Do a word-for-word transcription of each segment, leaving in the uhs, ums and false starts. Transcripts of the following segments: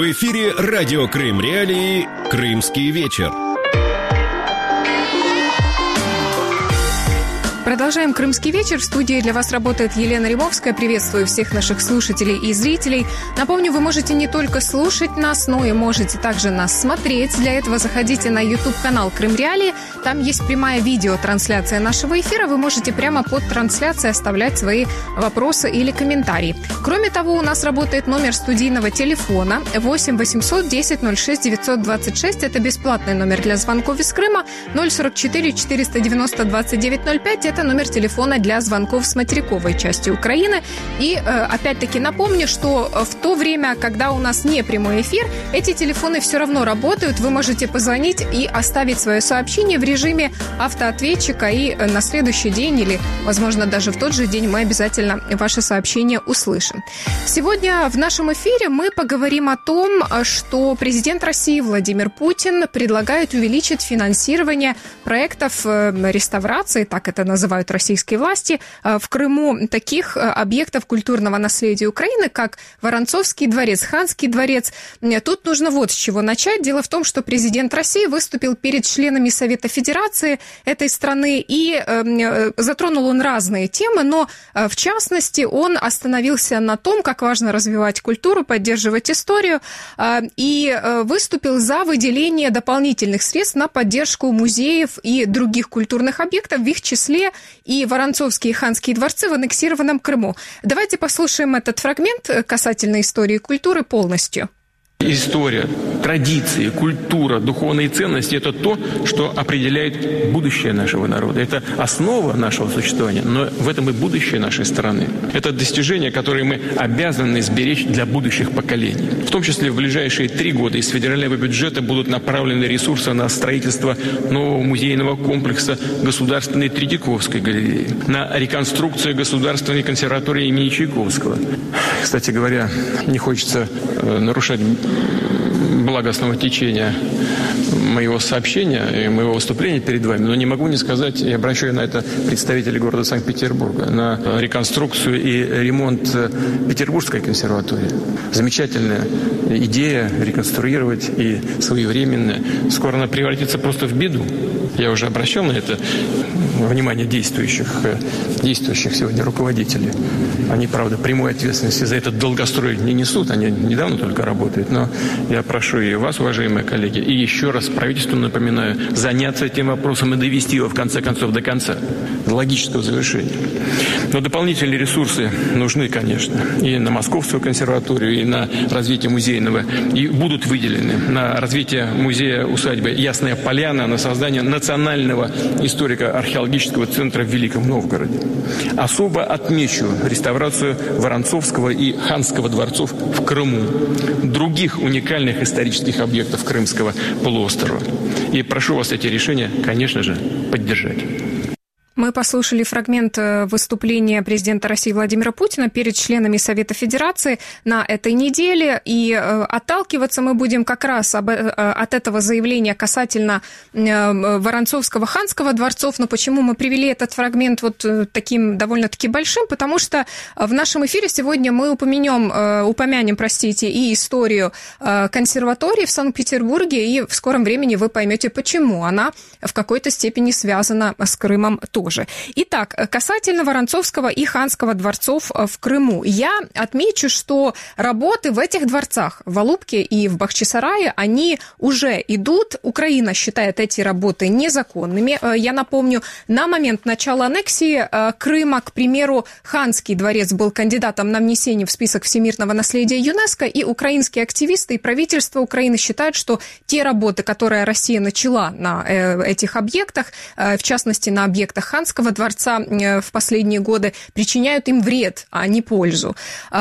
В эфире радио Крым Реалии «Крымский вечер». Продолжаем «Крымский вечер». В студии для вас работает Елена Римовская. Приветствую всех наших слушателей и зрителей. Напомню, вы можете не только слушать нас, но и можете также нас смотреть. Для этого заходите на YouTube-канал «Крым Реалии». Там есть прямая видеотрансляция нашего эфира. Вы можете прямо под трансляцией оставлять свои вопросы или комментарии. Кроме того, у нас работает номер студийного телефона восемь восемьсот десять ноль шесть девятьсот двадцать шесть. Это бесплатный номер для звонков из Крыма. ноль сорок четыре четыреста девяносто двадцать девять ноль пять. Это номер телефона для звонков с материковой части Украины. И, опять-таки, напомню, что в то время, когда у нас не прямой эфир, эти телефоны все равно работают. Вы можете позвонить и оставить свое сообщение в режиме автоответчика, и на следующий день или, возможно, даже в тот же день мы обязательно ваше сообщение услышим. Сегодня в нашем эфире мы поговорим о том, что президент России Владимир Путин предлагает увеличить финансирование проектов реставрации, так это называют российские власти, в Крыму таких объектов культурного наследия Украины, как Воронцовский дворец, Ханский дворец. Тут нужно вот с чего начать. Дело в том, что президент России выступил перед членами Совета Федерации этой страны, и затронул он разные темы, но в частности он остановился на том, как важно развивать культуру, поддерживать историю, и выступил за выделение дополнительных средств на поддержку музеев и других культурных объектов, в их числе и Воронцовские и Ханские дворцы в аннексированном Крыму. Давайте послушаем этот фрагмент касательно истории и культуры полностью. История, традиции, культура, духовные ценности – это то, что определяет будущее нашего народа. Это основа нашего существования, но в этом и будущее нашей страны. Это достижения, которые мы обязаны сберечь для будущих поколений. В том числе в ближайшие три года из федерального бюджета будут направлены ресурсы на строительство нового музейного комплекса Государственной Третьяковской галереи, на реконструкцию Государственной консерватории имени Чайковского. Кстати говоря, не хочется э, нарушать благостного течения моего сообщения и моего выступления перед вами, но не могу не сказать, и обращаю на это представителей города Санкт-Петербурга, на реконструкцию и ремонт Петербургской консерватории. Замечательная идея реконструировать и своевременно. Скоро она превратится просто в беду. Я уже обращал на это внимание действующих, действующих сегодня руководителей. Они, правда, прямой ответственности за этот долгострой не несут, они недавно только работают, но я прошу и вас, уважаемые коллеги, и еще раз правительству напоминаю, заняться этим вопросом и довести его, в конце концов, до конца, до логического завершения. Но дополнительные ресурсы нужны, конечно, и на Московскую консерваторию, и на развитие музейного, и будут выделены на развитие музея-усадьбы Ясная Поляна, на создание национального историко-археологического центра в Великом Новгороде. Особо отмечу реставрацию Воронцовского и Ханского дворцов в Крыму, других уникальных исторических объектов Крымского полуострова. И прошу вас эти решения, конечно же, поддержать. Мы послушали фрагмент выступления президента России Владимира Путина перед членами Совета Федерации на этой неделе. И отталкиваться мы будем как раз об, от этого заявления касательно Воронцовского, Ханского дворцов. Но почему мы привели этот фрагмент вот таким довольно-таки большим? Потому что в нашем эфире сегодня мы упомянем, упомянем, простите, и историю консерватории в Санкт-Петербурге. И в скором времени вы поймете, почему она в какой-то степени связана с Крымом тоже. Итак, касательно Воронцовского и Ханского дворцов в Крыму. Я отмечу, что работы в этих дворцах, в Алупке и в Бахчисарае, они уже идут. Украина считает эти работы незаконными. Я напомню, на момент начала аннексии Крыма, к примеру, Ханский дворец был кандидатом на внесение в список всемирного наследия ЮНЕСКО, и украинские активисты и правительство Украины считают, что те работы, которые Россия начала на этих объектах, в частности, на объектах Ханского дворца в последние годы, причиняют им вред, а не пользу.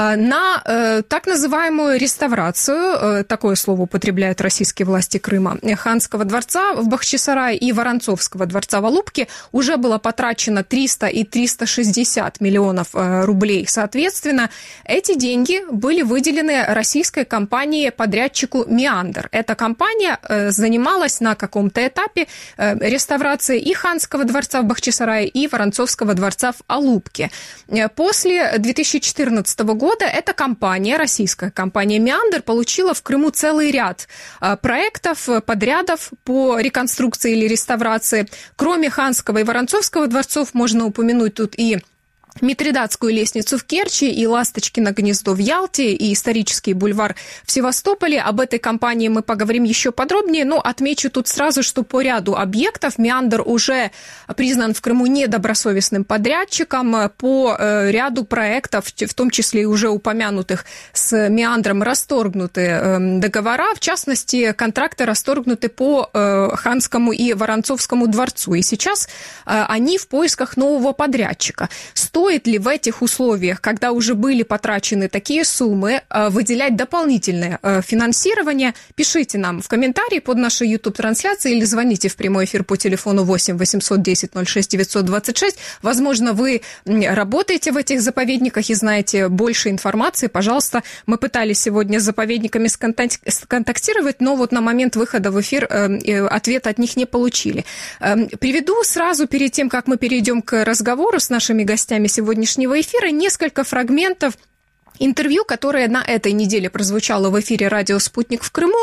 На так называемую реставрацию, такое слово употребляют российские власти Крыма, Ханского дворца в Бахчисарае и Воронцовского дворца в Алупке уже было потрачено триста и триста шестьдесят миллионов рублей. Соответственно, эти деньги были выделены российской компании-подрядчику «Меандр». Эта компания занималась на каком-то этапе реставрации и Ханского дворца в Бахчисарае, Бахчисарае и Воронцовского дворца в Алупке. После две тысячи четырнадцатого года эта компания, российская компания «Меандр», получила в Крыму целый ряд проектов, подрядов по реконструкции или реставрации. Кроме Ханского и Воронцовского дворцов можно упомянуть тут и Митридатскую лестницу в Керчи, и Ласточкино гнездо в Ялте, и исторический бульвар в Севастополе. Об этой компании мы поговорим еще подробнее, но отмечу тут сразу, что по ряду объектов «Меандр» уже признан в Крыму недобросовестным подрядчиком. По ряду проектов, в том числе и уже упомянутых, с «Меандром» расторгнуты договора. В частности, контракты расторгнуты по Ханскому и Воронцовскому дворцу. И сейчас они в поисках нового подрядчика. Стоит ли в этих условиях, когда уже были потрачены такие суммы, выделять дополнительное финансирование? Пишите нам в комментарии под нашей YouTube-трансляцией или звоните в прямой эфир по телефону восемь восемьсот десять ноль шесть девятьсот двадцать шесть. Возможно, вы работаете в этих заповедниках и знаете больше информации. Пожалуйста, мы пытались сегодня с заповедниками сконтактировать, но вот на момент выхода в эфир ответа от них не получили. Приведу сразу, перед тем, как мы перейдем к разговору с нашими гостями сегодняшнего эфира, несколько фрагментов интервью, которое на этой неделе прозвучало в эфире радио «Спутник» в Крыму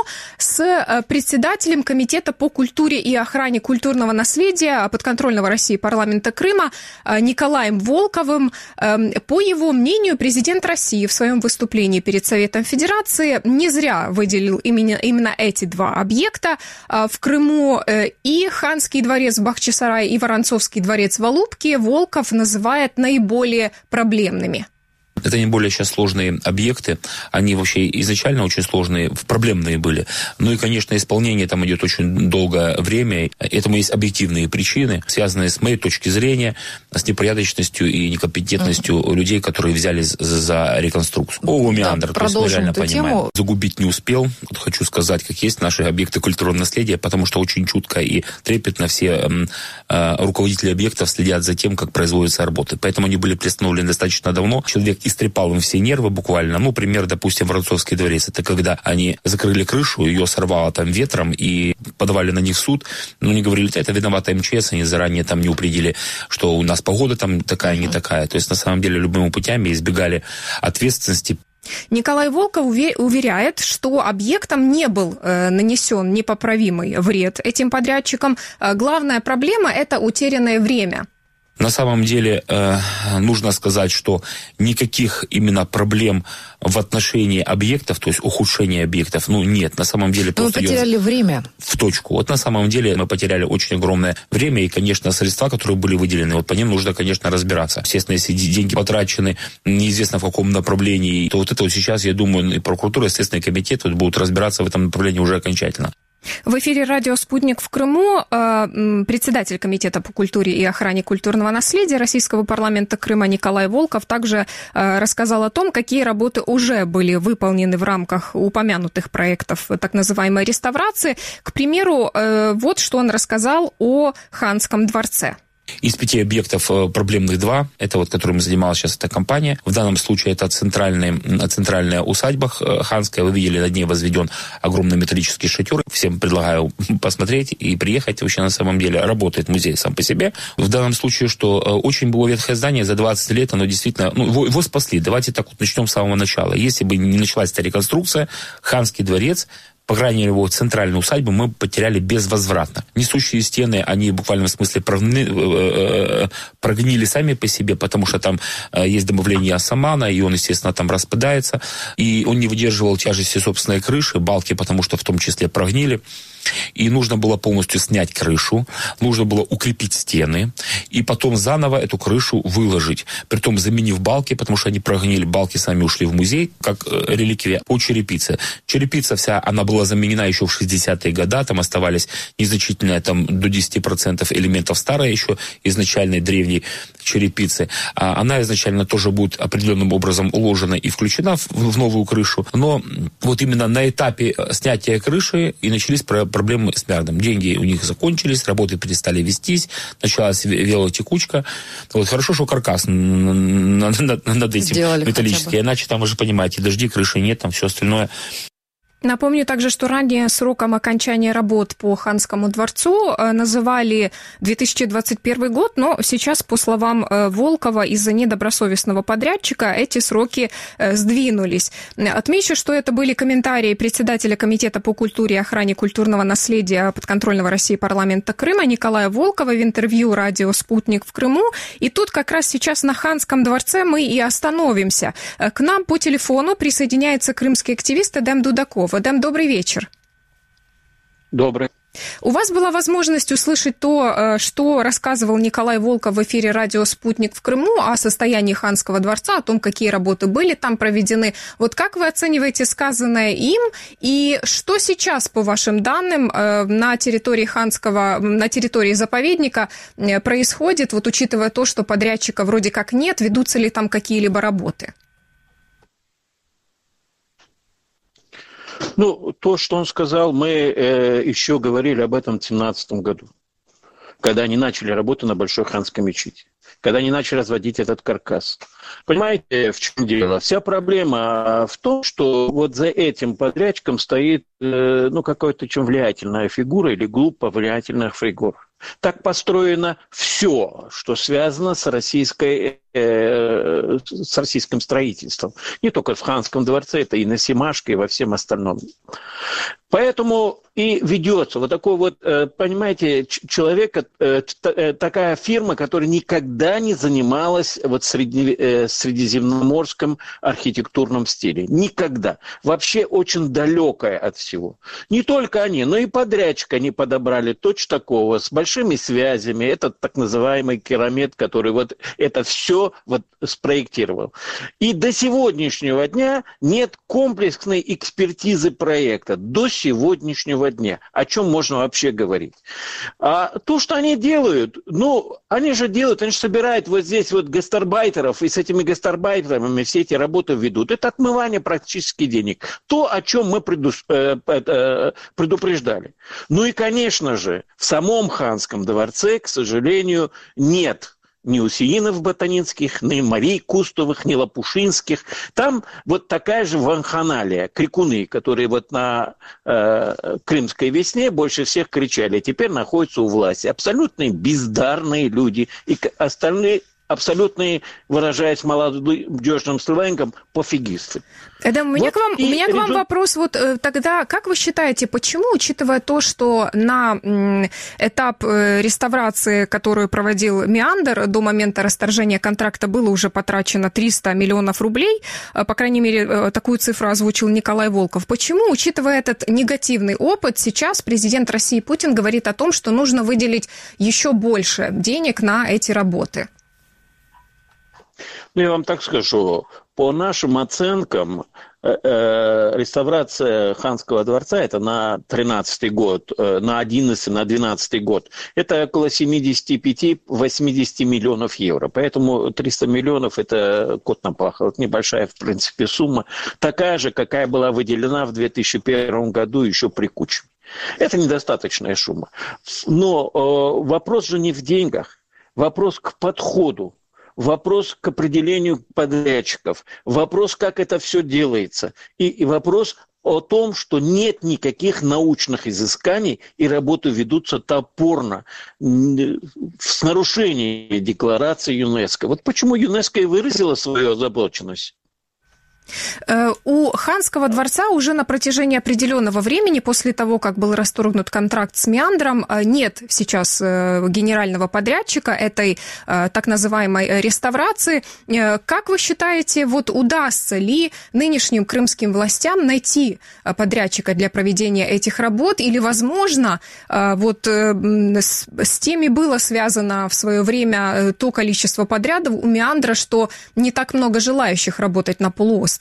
с председателем Комитета по культуре и охране культурного наследия подконтрольного России парламента Крыма Николаем Волковым. По его мнению, президент России в своем выступлении перед Советом Федерации не зря выделил именно, именно эти два объекта в Крыму. И Ханский дворец в Бахчисарае, и Воронцовский дворец в Алупке Волков называет наиболее проблемными. Это не более сейчас сложные объекты, они вообще изначально очень сложные, проблемные были. Ну и, конечно, исполнение там идет очень долгое время. Этому есть объективные причины, связанные с моей точки зрения, с непорядочностью и некомпетентностью uh-huh. людей, которые взялись за реконструкцию. О, «Меандр», да, то есть мы реально понимаем. Тему. Загубить не успел. Вот хочу сказать, как есть наши объекты культурного наследия, потому что очень чутко и трепетно все э, руководители объектов следят за тем, как производятся работы. Поэтому они были приостановлены достаточно давно. Человек истрепал им все нервы буквально. Ну, пример, допустим, Воронцовский дворец. Это когда они закрыли крышу, ее сорвало там ветром и подавали на них в суд. Ну, они говорили, это виновата эм че эс, они заранее там не упредили, что у нас погода там такая, не такая. То есть, на самом деле, любыми путями избегали ответственности. Николай Волков уверяет, что объектам не был э, нанесен непоправимый вред этим подрядчикам. Главная проблема – это утерянное время. На самом деле, э, нужно сказать, что никаких именно проблем в отношении объектов, то есть ухудшения объектов, ну, нет. На самом деле... Но просто мы потеряли время. В точку. Вот на самом деле мы потеряли очень огромное время, и, конечно, средства, которые были выделены, вот по ним нужно, конечно, разбираться. Естественно, если деньги потрачены неизвестно в каком направлении, то вот это вот сейчас, я думаю, и прокуратура, и Следственный комитет вот будут разбираться в этом направлении уже окончательно. В эфире радио «Спутник» в Крыму председатель Комитета по культуре и охране культурного наследия Российского парламента Крыма Николай Волков также рассказал о том, какие работы уже были выполнены в рамках упомянутых проектов так называемой реставрации. К примеру, вот что он рассказал о Ханском дворце. Из пяти объектов проблемных два, это вот, которым занималась сейчас эта компания. В данном случае это центральная, центральная усадьба ханская. Вы видели, над ней возведен огромный металлический шатер. Всем предлагаю посмотреть и приехать. Вообще, на самом деле, работает музей сам по себе. В данном случае, что очень было ветхое здание, за двадцать лет оно действительно... Ну, его, его спасли. Давайте так вот начнем с самого начала. Если бы не началась эта реконструкция, Ханский дворец, по крайней мере, его центральную усадьбу мы потеряли безвозвратно. Несущие стены, они в буквальном смысле прогнили, прогнили сами по себе, потому что там есть добавление осамана, и он, естественно, там распадается. И он не выдерживал тяжести собственной крыши, балки, потому что в том числе прогнили. И нужно было полностью снять крышу, нужно было укрепить стены, и потом заново эту крышу выложить. Притом заменив балки, потому что они прогнили, балки сами ушли в музей, как реликвия по черепице. Черепица вся, она была заменена еще в шестидесятые годы, там оставались незначительные, там до десяти процентов элементов старой еще изначальной древней черепицы. Она изначально тоже будет определенным образом уложена и включена в, в новую крышу. Но вот именно на этапе снятия крыши и начались проблемы с Меандром. Деньги у них закончились, работы перестали вестись, началась велотекучка. Вот хорошо, что каркас над, над этим сделали металлический, иначе там, вы же понимаете, дожди, крыши нет, там все остальное. Напомню также, что ранее сроком окончания работ по Ханскому дворцу называли две тысячи двадцать первый год, но сейчас, по словам Волкова, из-за недобросовестного подрядчика эти сроки сдвинулись. Отмечу, что это были комментарии председателя Комитета по культуре и охране культурного наследия подконтрольного России парламента Крыма Николая Волкова в интервью радио «Спутник» в Крыму. И тут как раз сейчас на Ханском дворце мы и остановимся. К нам по телефону присоединяется крымский активист Эдем Дудаков. Эдем, добрый вечер. Добрый. У вас была возможность услышать то, что рассказывал Николай Волков в эфире радио «Спутник» в Крыму о состоянии Ханского дворца, о том, какие работы были там проведены. Вот как вы оцениваете сказанное им, и что сейчас, по вашим данным, на территории Ханского, на территории заповедника происходит, вот учитывая то, что подрядчика вроде как нет, ведутся ли там какие-либо работы? Ну, то, что он сказал, мы э, еще говорили об этом в две тысячи семнадцатом году, когда они начали работу на Большой Ханской мечети, когда они начали разводить этот каркас. Понимаете, в чем дело? Вся проблема в том, что вот за этим подрядчиком стоит э, ну, какая-то очень влиятельная фигура или группа влиятельных фигур. Так построено все, что связано с, российской, э, с российским строительством. Не только в Ханском дворце, это и на Семашке, и во всем остальном. Поэтому и ведется вот такой вот, понимаете, человек, такая фирма, которая никогда не занималась вот среди, средиземноморском архитектурном стиле. Никогда. Вообще очень далекая от всего. Не только они, но и подрядчик они подобрали точно такого, с большими связями. Этот так называемый Керамет, который вот это все вот спроектировал. И до сегодняшнего дня нет комплексной экспертизы проекта. До сегодняшнего дня. О чем можно вообще говорить? А то, что они делают, ну, они же делают, они же собирают вот здесь вот гастарбайтеров, и с этими гастарбайтерами все эти работы ведут. Это отмывание практически денег. То, о чем мы предупреждали. Ну и, конечно же, в самом Ханском дворце, к сожалению, нет ни Усеинов ботанинских, ни Марий Кустовых, ни Лопушинских. Там вот такая же ванханалия, крикуны, которые вот на э, Крымской весне больше всех кричали, теперь находятся у власти. Абсолютно бездарные люди. И остальные абсолютные, выражаясь молодежным сленгом, пофигисты. Эдем, у меня, вот к, вам, у меня к вам результ... вопрос. Вот тогда, как вы считаете, почему, учитывая то, что на этап реставрации, которую проводил Меандр, до момента расторжения контракта было уже потрачено триста миллионов рублей, по крайней мере, такую цифру озвучил Николай Волков. Почему, учитывая этот негативный опыт, сейчас президент России Путин говорит о том, что нужно выделить еще больше денег на эти работы? Ну, я вам так скажу, по нашим оценкам, э, э, реставрация Ханского дворца, это на тринадцатый год, э, на одиннадцатый, на двенадцатый год, это около семьдесят пять - восемьдесят миллионов евро. Поэтому триста миллионов – это кот наплакал. Это небольшая, в принципе, сумма. Такая же, какая была выделена в две тысячи первом году еще при Кучме. Это недостаточная сумма. Но э, вопрос же не в деньгах, вопрос к подходу. Вопрос к определению подрядчиков, вопрос, как это все делается, и, и вопрос о том, что нет никаких научных изысканий, и работы ведутся топорно, с нарушением декларации ЮНЕСКО. Вот почему ЮНЕСКО и выразила свою озабоченность. У Ханского дворца уже на протяжении определенного времени, после того, как был расторгнут контракт с Меандром, нет сейчас генерального подрядчика этой так называемой реставрации. Как вы считаете, вот удастся ли нынешним крымским властям найти подрядчика для проведения этих работ? Или, возможно, вот с, с теми было связано в свое время то количество подрядов у Меандра, что не так много желающих работать на полуострове?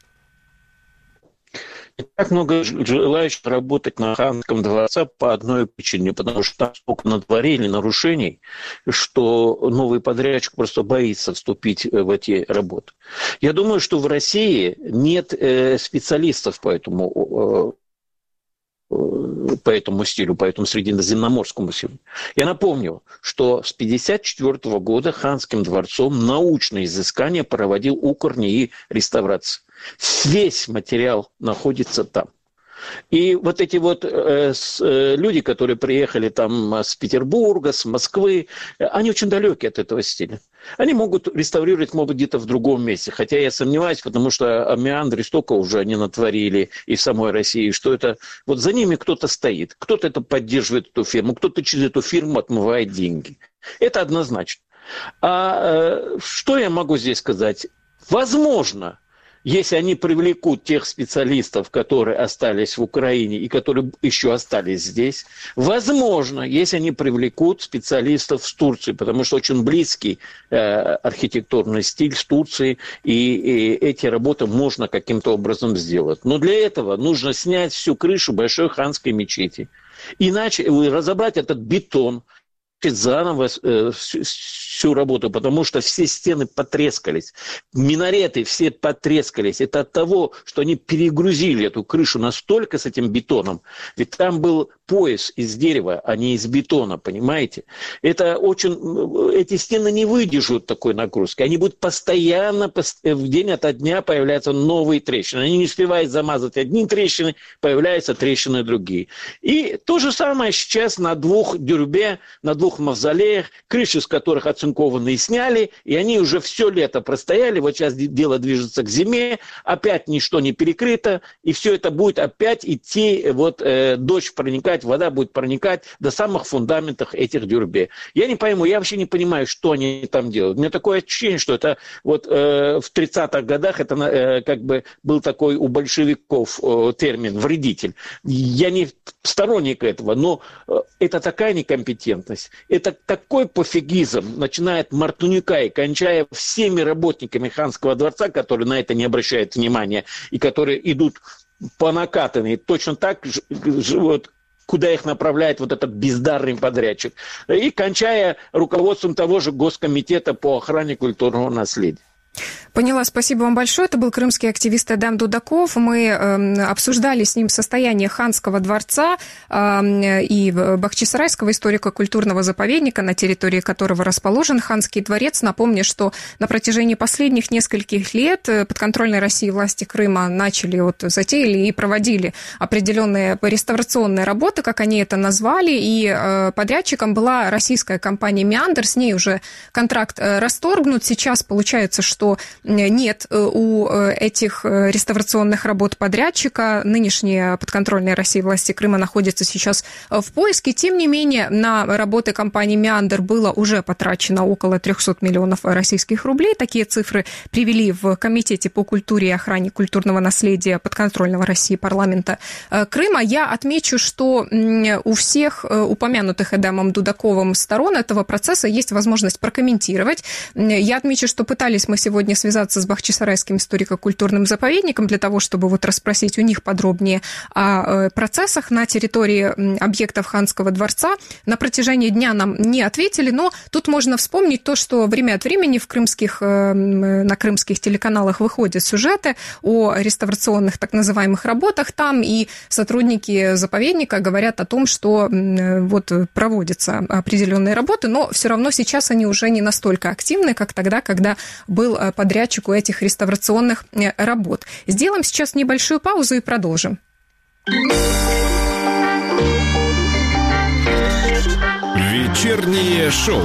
Не так много желающих работать на Ханском дворце по одной причине, потому что там столько натворили нарушений, что новый подрядчик просто боится вступить в эти работы. Я думаю, что в России нет специалистов по этому по этому стилю, по этому средиземноморскому стилю. Я напомню, что с тысяча девятьсот пятьдесят четвёртого года Ханским дворцом научные изыскания проводил УКР НИИ реставрации. Весь материал находится там. И вот эти вот э, с, э, люди, которые приехали там с Петербурга, с Москвы, они очень далеки от этого стиля. Они могут реставрировать, может быть, где-то в другом месте. Хотя я сомневаюсь, потому что меандры столько уже они натворили и в самой России, что это... Вот за ними кто-то стоит, кто-то это поддерживает, эту фирму, кто-то через эту фирму отмывает деньги. Это однозначно. А э, что я могу здесь сказать? Возможно, если они привлекут тех специалистов, которые остались в Украине и которые еще остались здесь, возможно, если они привлекут специалистов с Турции, потому что очень близкий э, архитектурный стиль с Турцией, и, и эти работы можно каким-то образом сделать. Но для этого нужно снять всю крышу Большой ханской мечети, иначе разобрать этот бетон, заново э, всю, всю работу, потому что все стены потрескались, минареты все потрескались. Это от того, что они перегрузили эту крышу настолько с этим бетоном, ведь там был пояс из дерева, а не из бетона, понимаете? Это очень... Эти стены не выдержат такой нагрузки, они будут постоянно, в день ото дня появляются новые трещины. Они не успевают замазать одни трещины, появляются трещины другие. И то же самое сейчас на двух дюрбе, на двух мавзолеях, крыши с которых оцинкованные сняли, и они уже все лето простояли, вот сейчас дело движется к зиме, опять ничто не перекрыто, и все это будет опять идти, вот э, дождь проникать, вода будет проникать до самых фундаментов этих дюрбе. Я не пойму, я вообще не понимаю, что они там делают. У меня такое ощущение, что это вот э, в тридцатых годах это э, как бы был такой у большевиков э, термин «вредитель». Я не сторонник этого, но э, это такая некомпетентность. Это такой пофигизм, начиная от Мартынюка и кончая всеми работниками Ханского дворца, которые на это не обращают внимания и которые идут по накатанной, точно так же, вот, куда их направляет вот этот бездарный подрядчик, и кончая руководством того же Госкомитета по охране культурного наследия. Поняла, спасибо вам большое. Это был крымский активист Эдем Дудаков. Мы э, обсуждали с ним состояние Ханского дворца э, и Бахчисарайского историко-культурного заповедника, на территории которого расположен Ханский дворец. Напомню, что на протяжении последних нескольких лет подконтрольной России власти Крыма начали, вот, затеяли и проводили определенные реставрационные работы, как они это назвали, и э, подрядчиком была российская компания «Меандр». С ней уже контракт э, расторгнут. Сейчас получается, что нет у этих реставрационных работ подрядчика. Нынешние подконтрольные России власти Крыма находятся сейчас в поиске. Тем не менее, на работы компании «Меандр» было уже потрачено около триста миллионов российских рублей. Такие цифры привели в Комитете по культуре и охране культурного наследия подконтрольного России парламента Крыма. Я отмечу, что у всех упомянутых Эдемом Дудаковым сторон этого процесса есть возможность прокомментировать. Я отмечу, что пытались мы сегодня сегодня связаться с Бахчисарайским историко-культурным заповедником для того, чтобы вот расспросить у них подробнее о процессах на территории объектов Ханского дворца. На протяжении дня нам не ответили, но тут можно вспомнить то, что время от времени в крымских, на крымских телеканалах выходят сюжеты о реставрационных так называемых работах там, и сотрудники заповедника говорят о том, что вот проводятся определенные работы, но все равно сейчас они уже не настолько активны, как тогда, когда был подрядчику этих реставрационных работ. Сделаем сейчас небольшую паузу и продолжим. Вечернее шоу.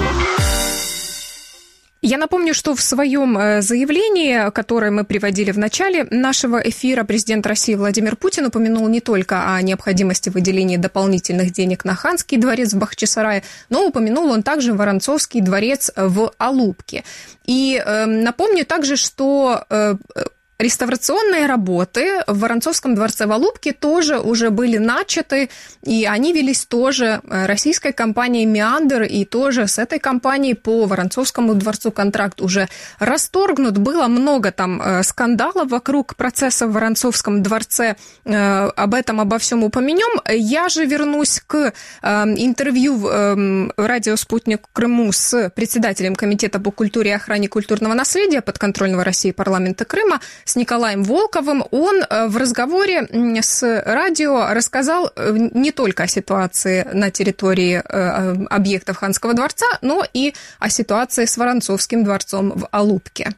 Я напомню, что в своем заявлении, которое мы приводили в начале нашего эфира, президент России Владимир Путин упомянул не только о необходимости выделения дополнительных денег на Ханский дворец в Бахчисарае, но упомянул он также Воронцовский дворец в Алупке. И э, напомню также, что... Э, реставрационные работы в Воронцовском дворце в Алупке тоже уже были начаты, и они велись тоже российской компанией «Меандр», и тоже с этой компанией по Воронцовскому дворцу контракт уже расторгнут. Было много там скандалов вокруг процесса в Воронцовском дворце. Об этом, обо всем упомянем. Я же вернусь к интервью в радио «Спутник Крыму» с председателем Комитета по культуре и охране культурного наследия подконтрольного России парламента Крыма, с Николаем Волковым. Он в разговоре с радио рассказал не только о ситуации на территории объектов Ханского дворца, но и о ситуации с Воронцовским дворцом в Алупке.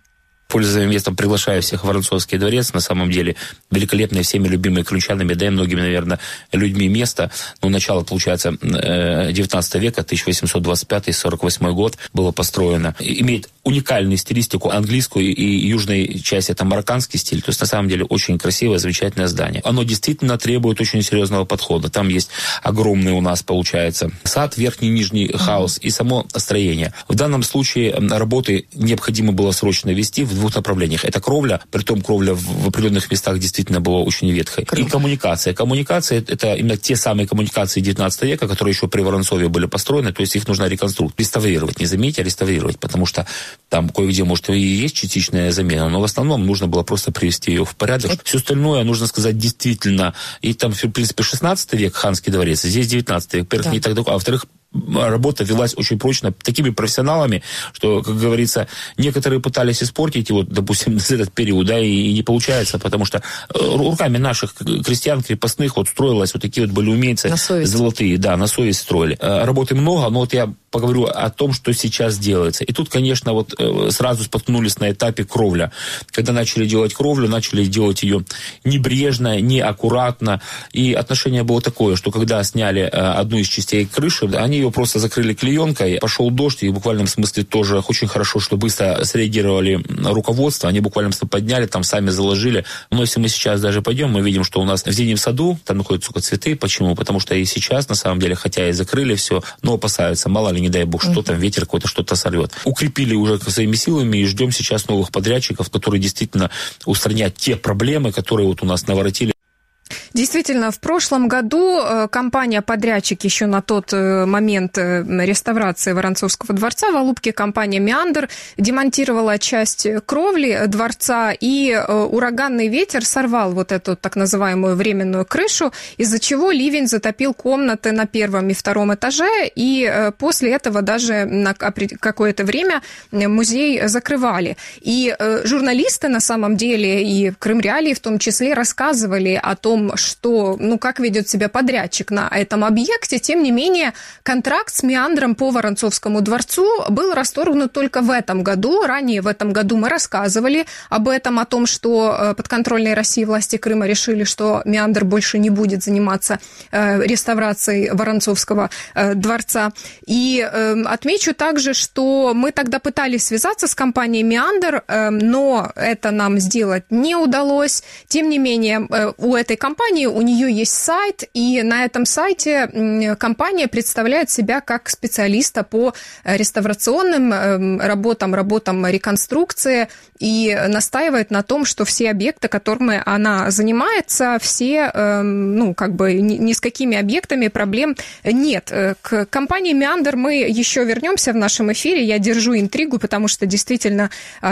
Пользуясь своим местом, приглашаю всех в Воронцовский дворец. На самом деле, великолепное, всеми любимые крымчанами, да и многими, наверное, людьми место. Ну, начало, получается, девятнадцатого века, тысяча восемьсот двадцать пятый — сорок восьмой год было построено. Имеет уникальную стилистику английскую и южной части, это марокканский стиль. То есть, на самом деле, очень красивое, замечательное здание. Оно действительно требует очень серьезного подхода. Там есть огромный у нас, получается, сад, верхний, нижний хаус и само строение. В данном случае работы необходимо было срочно вести в двух направлениях. Это кровля, притом кровля в определенных местах действительно была очень ветхой. И коммуникация. Коммуникация — это именно те самые коммуникации девятнадцатого века, которые еще при Воронцове были построены, то есть их нужно реконструировать, реставрировать. Не заметьте, а реставрировать, потому что там кое-где, может, и есть частичная замена, но в основном нужно было просто привести ее в порядок. Все остальное, нужно сказать, действительно, и там, в принципе, шестнадцатый век, ханский дворец, здесь девятнадцатый век, во-первых, да. Не так далеко, а во-вторых, работа велась очень прочно такими профессионалами, что, как говорится, некоторые пытались испортить, вот, допустим, этот период, да, и, и не получается, потому что руками наших крестьян, крепостных, вот, строилось, вот такие вот были умельцы золотые, да, на совесть строили. Работы много, но вот я поговорю о том, что сейчас делается. И тут, конечно, вот сразу споткнулись на этапе кровля. Когда начали делать кровлю, начали делать ее небрежно, неаккуратно, и отношение было такое, что когда сняли одну из частей крыши, они ее просто закрыли клеенкой, пошел дождь, и в буквальном смысле тоже очень хорошо, что быстро среагировали руководство, они буквально подняли, там сами заложили. Но если мы сейчас даже пойдем, мы видим, что у нас в зимнем саду, там находятся только цветы. Почему? Потому что и сейчас, на самом деле, хотя и закрыли все, но опасаются, мало ли, не дай бог, что там ветер какой-то что-то сорвет. Укрепили уже своими силами и ждем сейчас новых подрядчиков, которые действительно устранят те проблемы, которые вот у нас наворотили. Действительно, в прошлом году компания-подрядчик еще на тот момент реставрации Воронцовского дворца в Алупке, компания «Меандр», демонтировала часть кровли дворца, и ураганный ветер сорвал вот эту так называемую временную крышу, из-за чего ливень затопил комнаты на первом и втором этаже, и после этого даже на какое-то время музей закрывали. И журналисты, на самом деле, и Крым Реалии в том числе, рассказывали о том, что, ну, как ведет себя подрядчик на этом объекте. Тем не менее, контракт с «Меандром» по Воронцовскому дворцу был расторгнут только в этом году. Ранее в этом году мы рассказывали об этом, о том, что подконтрольные России власти Крыма решили, что «Меандр» больше не будет заниматься реставрацией Воронцовского дворца. И отмечу также, что мы тогда пытались связаться с компанией «Меандр», но это нам сделать не удалось. Тем не менее, у этой компании у нее есть сайт, и на этом сайте компания представляет себя как специалиста по реставрационным работам, работам реконструкции, и настаивает на том, что все объекты, которыми она занимается, все, ну, как бы ни с какими объектами проблем нет. К компании «Меандр» мы еще вернемся в нашем эфире. Я держу интригу, потому что действительно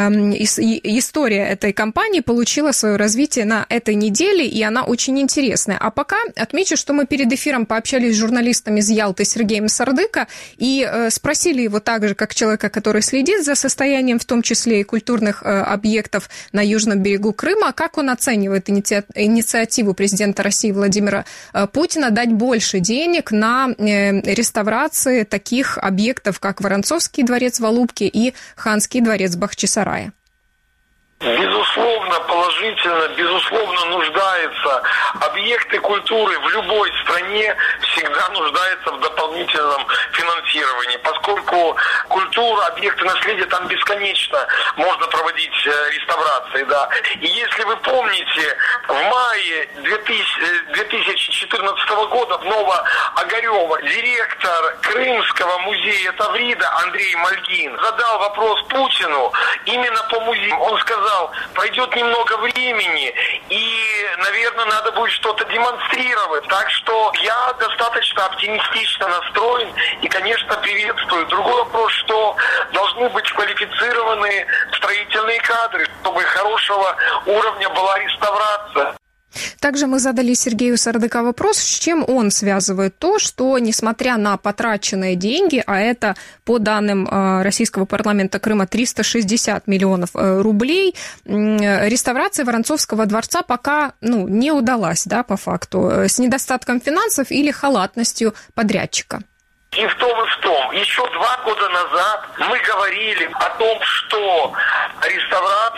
история этой компании получила свое развитие на этой неделе, и она очень интересная. А пока отмечу, что мы перед эфиром пообщались с журналистом из Ялты Сергеем Сардыко и э, спросили его также, как человека, который следит за состоянием, в том числе и культурных э, объектов на южном берегу Крыма, как он оценивает иници... инициативу президента России Владимира э, Путина дать больше денег на э, реставрации таких объектов, как Воронцовский дворец в Алупке и Ханский дворец в Бахчисарае. Безусловно, положительно, безусловно, нуждаются. Объекты культуры в любой стране всегда нуждаются в дополнительном финансировании, поскольку культура, объекты наследия, там бесконечно можно проводить реставрации, да. И если вы помните, в мае две тысячи четырнадцатого года в Новоогарево директор Крымского музея Таврида Андрей Мальгин задал вопрос Путину именно по музею. Он сказал, пройдет немного времени, и, наверное, надо будет что-то демонстрировать. Так что я достаточно оптимистично настроен и, конечно, приветствую. Другой вопрос, что должны быть квалифицированные строительные кадры, чтобы хорошего уровня была реставрация. Также мы задали Сергею Сардыко вопрос, с чем он связывает то, что, несмотря на потраченные деньги, а это, по данным российского парламента Крыма, триста шестьдесят миллионов рублей, реставрация Воронцовского дворца пока, ну, не удалась, да, по факту, с недостатком финансов или халатностью подрядчика. И в том, и в том. Еще два года назад мы говорили о том, что реставрация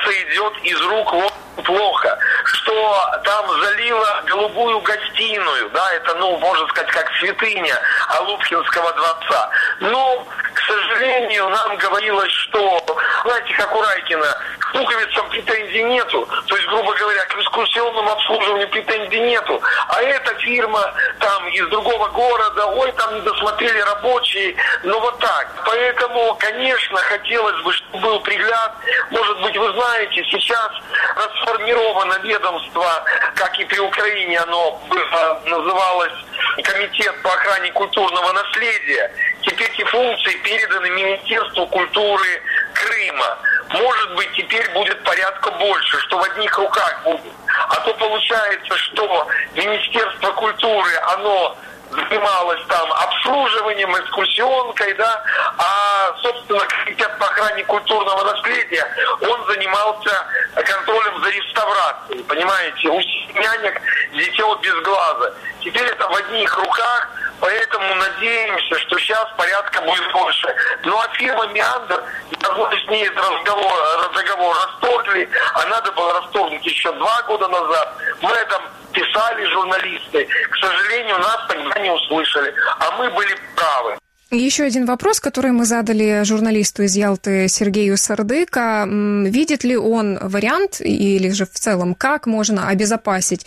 ситуация идет из рук вон плохо, что там залило голубую гостиную, да, это, ну, можно сказать, как святыня Алупкинского дворца. Но, к сожалению, нам говорилось, что, знаете, как у Райкина, к пуговицам претензий нету, то есть, грубо говоря, к экскурсионному обслуживанию претензий нету, а эта фирма там из другого города, ой, там не досмотрели рабочие, ну вот так. Поэтому, конечно, хотелось бы, чтобы был пригляд. Может быть, вы знаете, сейчас расформировано ведомство, как и при Украине оно было, называлось Комитет по охране культурного наследия. Теперь эти функции переданы Министерству культуры Крыма. Может быть, теперь будет порядка больше, что в одних руках будет. А то получается, что Министерство культуры, оно занималось там обслуживанием, экскурсионкой, да, а, собственно, Комитет по охране культурного наследия, он занимался контролем за реставрацией, понимаете, у нянек дитё без глаза. Теперь это в одних руках, поэтому надеемся, что сейчас порядка будет больше. Ну а фирма «Меандр», мы с ней разговор, договор расторгли, а надо было расторгнуть еще два года назад. Мы это писали журналисты. К сожалению, нас тогда не услышали, а мы были правы. Еще один вопрос, который мы задали журналисту из Ялты Сергею Сардыко. Видит ли он вариант, или же в целом, как можно обезопасить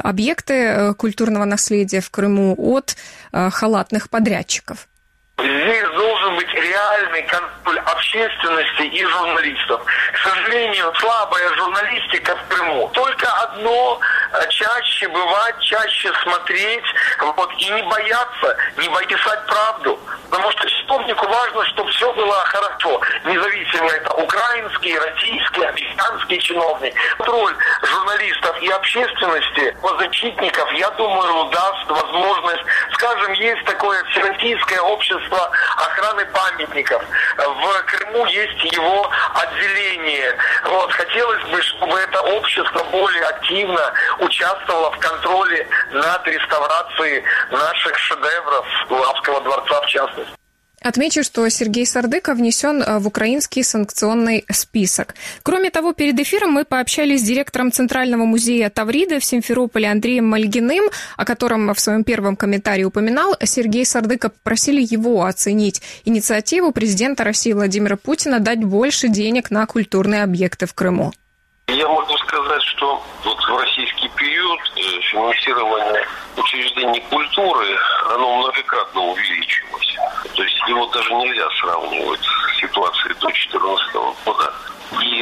объекты культурного наследия в Крыму от халатных подрядчиков? Здесь должен быть реальный контроль общественности и журналистов. К сожалению, слабая журналистика в Крыму. Только одно — чаще бывать, чаще смотреть, вот, и не бояться, не бояться писать правду. Потому что чиновнику важно, чтобы все было хорошо. Независимо это украинский, российский, американский чиновник. Роль журналистов и общественности, защитников, я думаю, даст возможность. Скажем, есть такое всероссийское общество охраны памятников. В Крыму есть его отделение. Вот, хотелось бы, чтобы это общество более активно участвовало в контроле над реставрацией наших шедевров Главского дворца в частности. Отмечу, что Сергей Сардыко внесен в украинский санкционный список. Кроме того, перед эфиром мы пообщались с директором Центрального музея Тавриды в Симферополе Андреем Мальгиным, о котором в своем первом комментарии упоминал. Сергей Сардыко попросили его оценить инициативу президента России Владимира Путина дать больше денег на культурные объекты в Крыму. Я могу сказать, что вот в российский период финансирование учреждений культуры, оно многократно увеличилось. То есть его даже нельзя сравнивать с ситуацией до две тысячи четырнадцатого года. И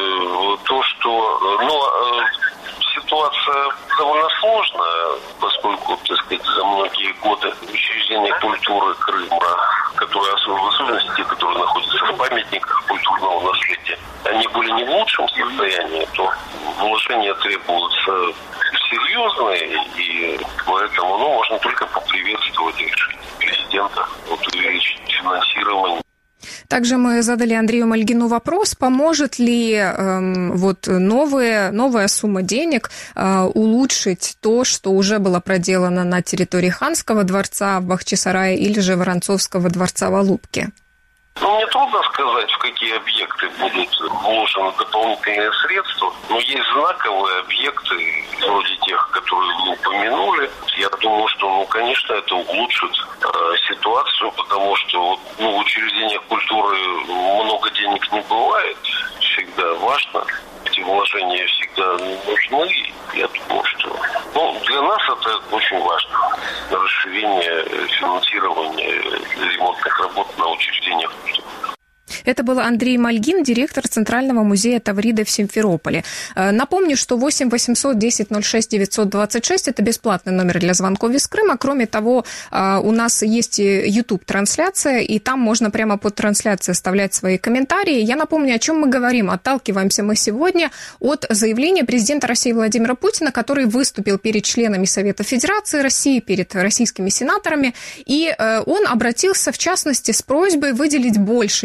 э, то, что... Ну, э, ситуация довольно сложная, поскольку, так сказать, за многие годы учреждения культуры Крыма, которые, в особенности те, которые находятся в памятниках культурного наследия, они были не в лучшем состоянии, то вложения требуются серьезные, и поэтому, ну, можно только поприветствовать решение президента вот, увеличить финансирование. Также мы задали Андрею Мальгину вопрос, поможет ли э, вот новые, новая сумма денег э, улучшить то, что уже было проделано на территории Ханского дворца в Бахчисарае или же Воронцовского дворца в Алупке. Ну, мне трудно сказать, в какие объекты будут вложены дополнительные средства, но есть знаковые объекты, вроде тех, которые вы упомянули. Я думаю, что, ну, конечно, это улучшит э, ситуацию, потому что ну, в учреждениях культуры много денег не бывает. Всегда важно. Эти вложения всегда нужны. Я думаю, что ну, для нас это очень важно. Расширение финансирования ремонтных работ на учреждениях культуры. Это был Андрей Мальгин, директор Центрального музея Тавриды в Симферополе. Напомню, что восемь восемьсот десять ноль шесть девятьсот двадцать шесть – это бесплатный номер для звонков из Крыма. Кроме того, у нас есть YouTube-трансляция, и там можно прямо под трансляцией оставлять свои комментарии. Я напомню, о чем мы говорим. Отталкиваемся мы сегодня от заявления президента России Владимира Путина, который выступил перед членами Совета Федерации России, перед российскими сенаторами, и он обратился, в частности, с просьбой выделить больше денег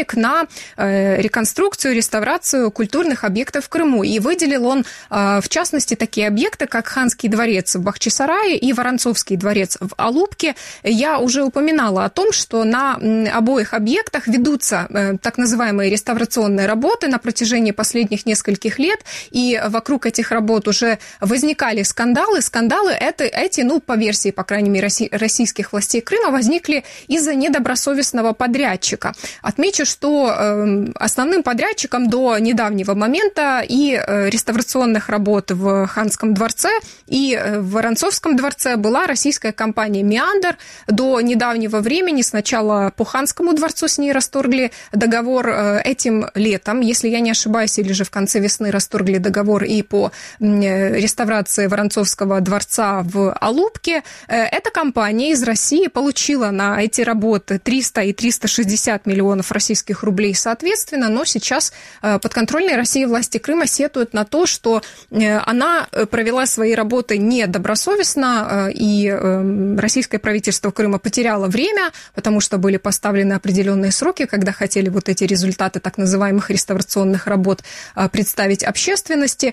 денег на реконструкцию, реставрацию культурных объектов в Крыму. И выделил он, в частности, такие объекты, как Ханский дворец в Бахчисарае и Воронцовский дворец в Алупке. Я уже упоминала о том, что на обоих объектах ведутся так называемые реставрационные работы на протяжении последних нескольких лет, и вокруг этих работ уже возникали скандалы. Скандалы это, эти, ну, по версии, по крайней мере, российских властей Крыма, возникли из-за недобросовестного подрядчика. Отмечу, что основным подрядчиком до недавнего момента и реставрационных работ в Ханском дворце, и в Воронцовском дворце была российская компания «Меандр». До недавнего времени сначала по Ханскому дворцу с ней расторгли договор этим летом, если я не ошибаюсь, или же в конце весны расторгли договор и по реставрации Воронцовского дворца в Алупке. Эта компания из России получила на эти работы триста и триста шестьдесят миллионов российских рублей соответственно, но сейчас подконтрольные России власти Крыма сетуют на то, что она провела свои работы недобросовестно, и российское правительство Крыма потеряло время, потому что были поставлены определенные сроки, когда хотели вот эти результаты так называемых реставрационных работ представить общественности.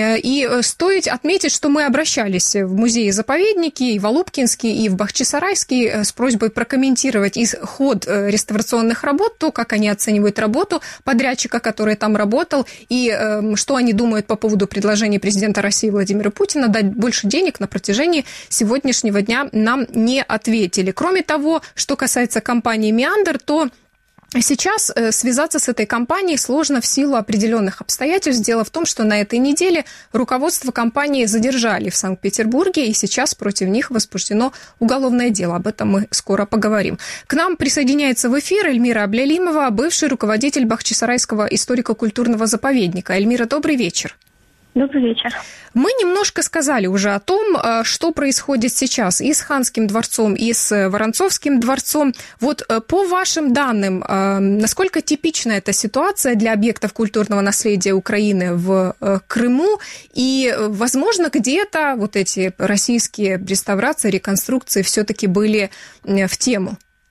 И стоит отметить, что мы обращались в музеи-заповедники и в Алупкинский, и в Бахчисарайский с просьбой прокомментировать и ход реставрационных работ, то, как они оценивают работу подрядчика, который там работал, и э, что они думают по поводу предложения президента России Владимира Путина дать больше денег на протяжении сегодняшнего дня, нам не ответили. Кроме того, что касается компании «Меандр», то сейчас связаться с этой компанией сложно в силу определенных обстоятельств. Дело в том, что на этой неделе руководство компании задержали в Санкт-Петербурге, и сейчас против них возбуждено уголовное дело. Об этом мы скоро поговорим. К нам присоединяется в эфир Эльмира Аблялимова, бывший руководитель Бахчисарайского историко-культурного заповедника. Эльмира, добрый вечер. Добрый вечер. Мы немножко сказали уже о том, что происходит сейчас и с Ханским дворцом, и с Воронцовским дворцом. Вот по вашим данным, насколько типична эта ситуация для объектов культурного наследия Украины в Крыму? И, возможно, где-то вот эти российские реставрации, реконструкции все-таки были в тему?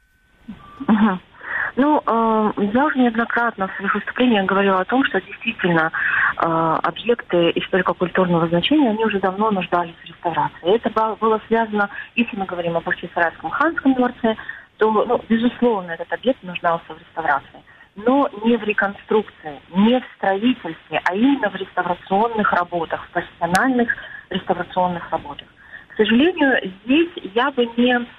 Угу. Ну, э, я уже неоднократно в своих выступлениях говорила о том, что действительно э, объекты историко-культурного значения, они уже давно нуждались в реставрации. Это было связано, если мы говорим о Бахчисарайском Ханском дворце, то, ну, безусловно, этот объект нуждался в реставрации. Но не в реконструкции, не в строительстве, а именно в реставрационных работах, в профессиональных реставрационных работах. К сожалению, здесь я бы не э,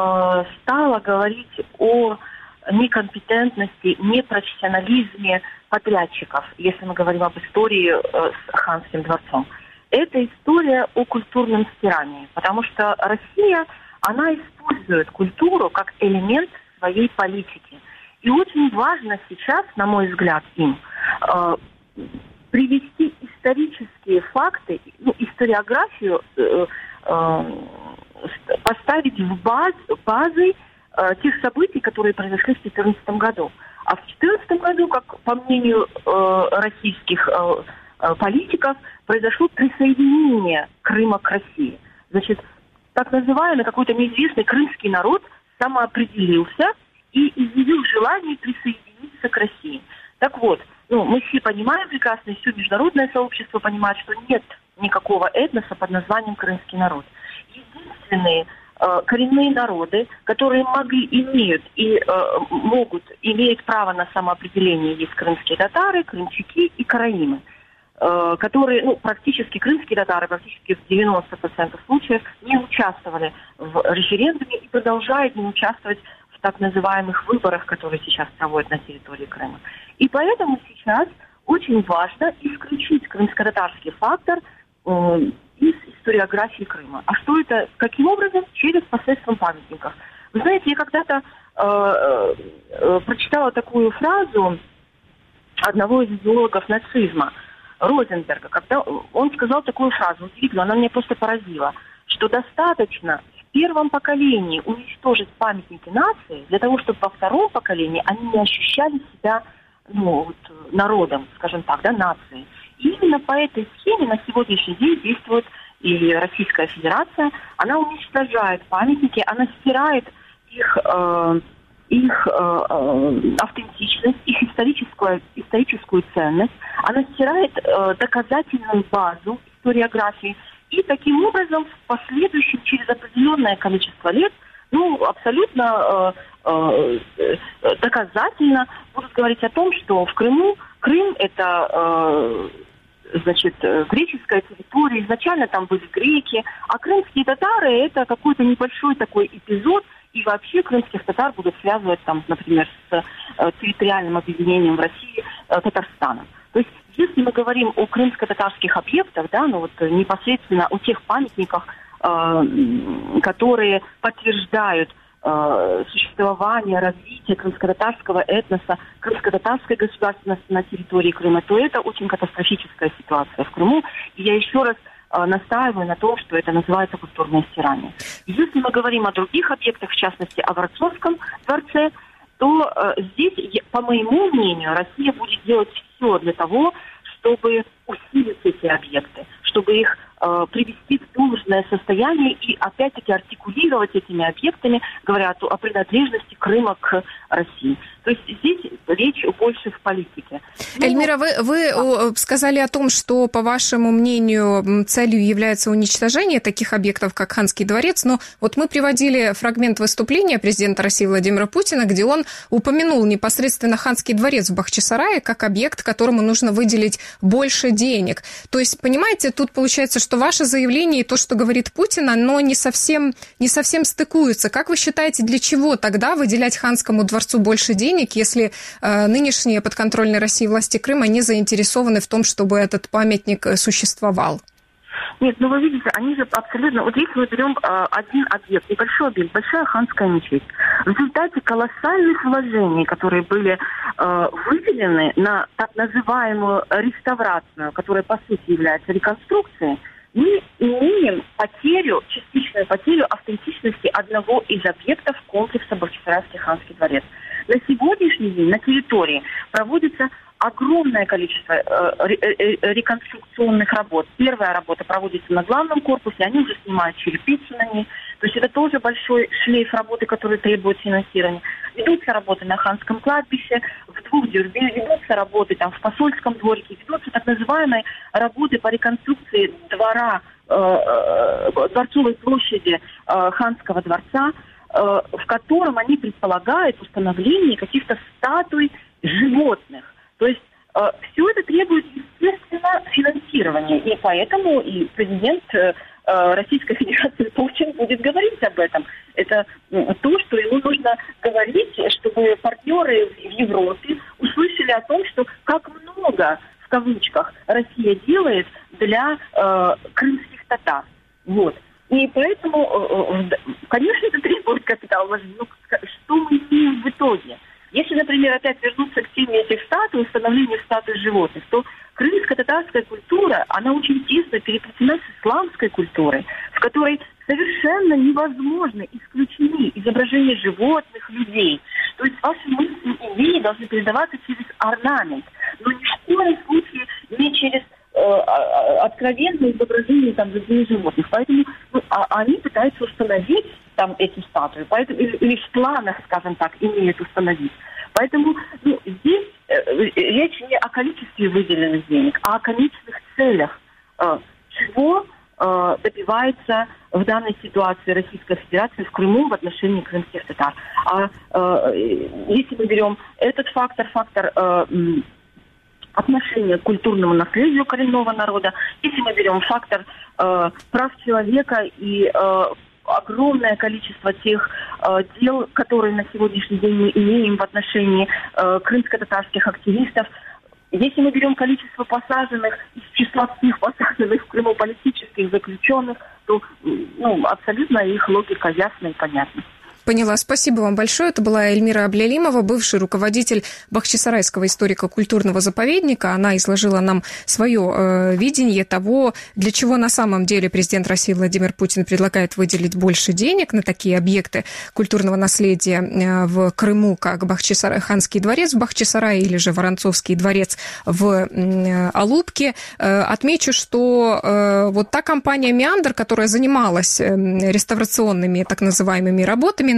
стала говорить о некомпетентности, непрофессионализме подрядчиков, если мы говорим об истории э, с Ханским дворцом. Это история о культурном стирании, потому что Россия, она использует культуру как элемент своей политики. И очень важно сейчас, на мой взгляд, им э, привести исторические факты, ну, историографию, э, э, поставить в баз, базы тех событий, которые произошли в две тысячи четырнадцатом году. А в две тысячи четырнадцатом году, как по мнению э, российских э, э, политиков, произошло присоединение Крыма к России. Значит, так называемый какой-то неизвестный крымский народ самоопределился и изъявил желание присоединиться к России. Так вот, ну, мы все понимаем прекрасно, и все международное сообщество понимает, что нет никакого этноса под названием крымский народ. Единственные коренные народы, которые могли, имеют и э, могут, имеют право на самоопределение, есть крымские татары, крымчаки и караимы, э, которые, ну, практически крымские татары, практически в девяносто процентов случаев не участвовали в референдуме и продолжают не участвовать в так называемых выборах, которые сейчас проводят на территории Крыма. И поэтому сейчас очень важно исключить крымско-татарский фактор э, из историографии Крыма. А что это? Каким образом? Через посредством памятников. Вы знаете, я когда-то э, э, прочитала такую фразу одного из идеологов нацизма, Розенберга, когда он сказал такую фразу, удивительно, она меня просто поразила, что достаточно в первом поколении уничтожить памятники нации для того, чтобы во втором поколении они не ощущали себя, ну, вот, народом, скажем так, да, нацией. И именно по этой схеме на сегодняшний день действует и Российская Федерация. Она уничтожает памятники, она стирает их э, их э, э, автентичность, их историческую, историческую ценность. Она стирает э, доказательную базу историографии. И таким образом в последующем, через определенное количество лет, ну, абсолютно э, э, доказательно будут говорить о том, что в Крыму, Крым это, э, значит, греческая территория, изначально там были греки, а крымские татары это какой-то небольшой такой эпизод, и вообще крымских татар будут связывать там, например, с э, территориальным объединением в России э, Татарстаном. То есть, если мы говорим о крымско-татарских объектах, да, ну вот непосредственно о тех памятниках, э, которые подтверждают э, существование, развитие крымско-татарского этноса, крымско-татарской государственности на территории Крыма, то это очень катастрофическая ситуация в Крыму. И я еще раз э, настаиваю на том, что это называется культурное стирание. Если мы говорим о других объектах, в частности, о Ворцовском дворце, то э, здесь, по моему мнению, Россия будет делать все для того, чтобы усилить эти объекты, чтобы их э, привести в должное состояние и, опять-таки, артикулировать этими объектами, говоря о, о принадлежности Крыма к России. То есть здесь речь больше в политике. Эльмира, вы, вы сказали о том, что, по вашему мнению, целью является уничтожение таких объектов, как Ханский дворец, но вот мы приводили фрагмент выступления президента России Владимира Путина, где он упомянул непосредственно Ханский дворец в Бахчисарае как объект, которому нужно выделить больше денег. То есть, понимаете, тут получается, что ваше заявление и то, что говорит Путин, оно не совсем, не совсем стыкуются. Как вы считаете, для чего тогда выделять Ханскому дворцу больше денег, если э, нынешние подконтрольные России власти Крыма не заинтересованы в том, чтобы этот памятник существовал? Нет, ну вы видите, они же абсолютно... Вот если мы берем э, один объект, небольшой объект, большая ханская мечеть, в результате колоссальных вложений, которые были э, выделены на так называемую реставрацию, которая по сути является реконструкцией, мы имеем потерю, частичную потерю автентичности одного из объектов комплекса Бахчисарайский ханский дворец. На сегодняшний день на территории проводится огромное количество э, ре- реконструкционных работ. Первая работа проводится на главном корпусе, они уже снимают черепицу на ней. То есть это тоже большой шлейф работы, который требует финансирования. Ведутся работы на Ханском кладбище, в двух дюрбе, ведутся работы там в посольском дворике, ведутся так называемые работы по реконструкции двора, э, э, дворцовой площади э, Ханского дворца, э, в котором они предполагают установление каких-то статуй животных. То есть э, все это требует, естественно, финансирования. И поэтому и президент э, Российской Федерации Путин будет говорить об этом. Это э, то, что ему нужно говорить, чтобы партнеры в Европе услышали о том, что как много, в кавычках, Россия делает для э, крымских татар. Вот. И поэтому, э, э, конечно, это требует капитала. Но что мы имеем в итоге? Если, например, опять вернуться к теме этих статуй, установления статуй животных, то крымско-татарская культура, она очень тесно переплетена с исламской культурой, в которой совершенно невозможно исключены изображения животных, людей. То есть ваши мысли и идеи должны передаваться через орнамент, но ни в коем случае не через э, откровенное изображение там, людей и животных. Поэтому ну, а, они пытаются установить там эти статуи, поэтому, или, или в планах, скажем так, имеют установить. Поэтому ну, здесь э, речь не о количестве выделенных денег, а о конечных целях, э, чего э, добивается в данной ситуации Российская Федерация в Крыму в отношении крымских татар. А э, если мы берем этот фактор, фактор э, отношения к культурному наследию коренного народа, если мы берем фактор э, прав человека и э, огромное количество тех э, дел, которые на сегодняшний день мы имеем в отношении э, крымско-татарских активистов. Если мы берем количество посаженных, из числа всех посаженных в Крыму политических заключенных, то ну, абсолютно их логика ясна и понятна. Поняла. Спасибо вам большое. Это была Эльмира Аблялимова, бывший руководитель Бахчисарайского историко-культурного заповедника. Она изложила нам свое э, видение того, для чего на самом деле президент России Владимир Путин предлагает выделить больше денег на такие объекты культурного наследия э, в Крыму, как Бахчисарай, Ханский дворец в Бахчисарае или же Воронцовский дворец в э, Алупке. Э, отмечу, что э, вот та компания «Меандр», которая занималась э, реставрационными так называемыми работами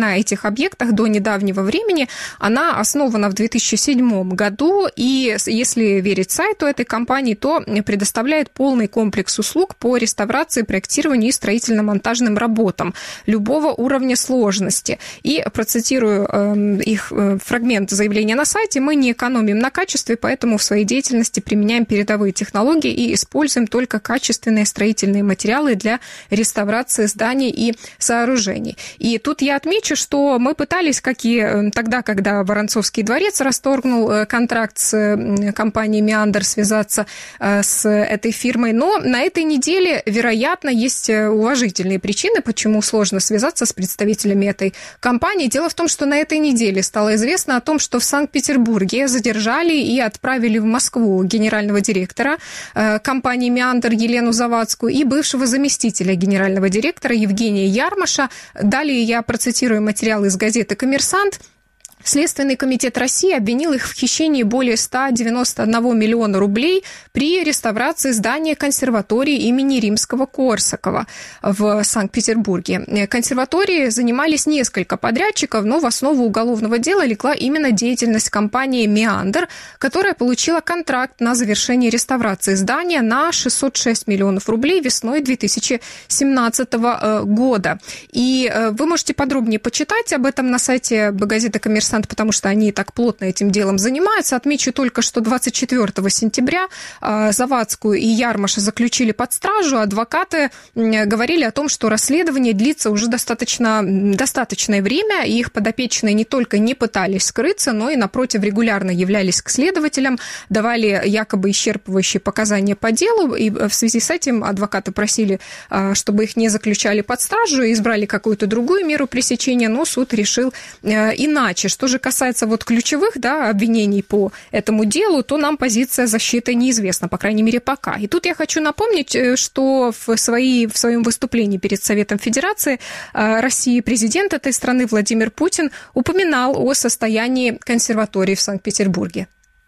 на этих объектах до недавнего времени. Она основана в две тысячи седьмом году, и если верить сайту этой компании, то предоставляет полный комплекс услуг по реставрации, проектированию и строительно-монтажным работам любого уровня сложности. И процитирую э, их э, фрагмент заявления на сайте: мы не экономим на качестве, поэтому в своей деятельности применяем передовые технологии и используем только качественные строительные материалы для реставрации зданий и сооружений. И тут я отмечу, что мы пытались, как и тогда, когда Воронцовский дворец расторгнул контракт с компанией «Меандр», связаться с этой фирмой, но на этой неделе, вероятно, есть уважительные причины, почему сложно связаться с представителями этой компании. Дело в том, что на этой неделе стало известно о том, что в Санкт-Петербурге задержали и отправили в Москву генерального директора компании «Меандр» Елену Завадскую и бывшего заместителя генерального директора Евгения Ярмаша. Далее я процитирую материал из газеты «Коммерсант». Следственный комитет России обвинил их в хищении более ста девяноста одного миллиона рублей при реставрации здания консерватории имени Римского-Корсакова в Санкт-Петербурге. Консерватории занимались несколько подрядчиков, но в основу уголовного дела легла именно деятельность компании «Меандр», которая получила контракт на завершение реставрации здания на шестьсот шесть миллионов рублей весной две тысячи семнадцатого года. И вы можете подробнее почитать об этом на сайте газеты «Коммерсант», потому что они так плотно этим делом занимаются. Отмечу только, что двадцать четвёртого сентября Завадскую и Ярмаша заключили под стражу. Адвокаты говорили о том, что расследование длится уже достаточно, достаточное время, и их подопечные не только не пытались скрыться, но и, напротив, регулярно являлись к следователям, давали якобы исчерпывающие показания по делу, и в связи с этим адвокаты просили, чтобы их не заключали под стражу, и избрали какую-то другую меру пресечения, но суд решил иначе. Что же касается вот ключевых, да, обвинений по этому делу, то нам позиция защиты неизвестна, по крайней мере, пока. И тут я хочу напомнить, что в, свои, в своем выступлении перед Советом Федерации России президент этой страны Владимир Путин упоминал о состоянии консерватории в Санкт-Петербурге.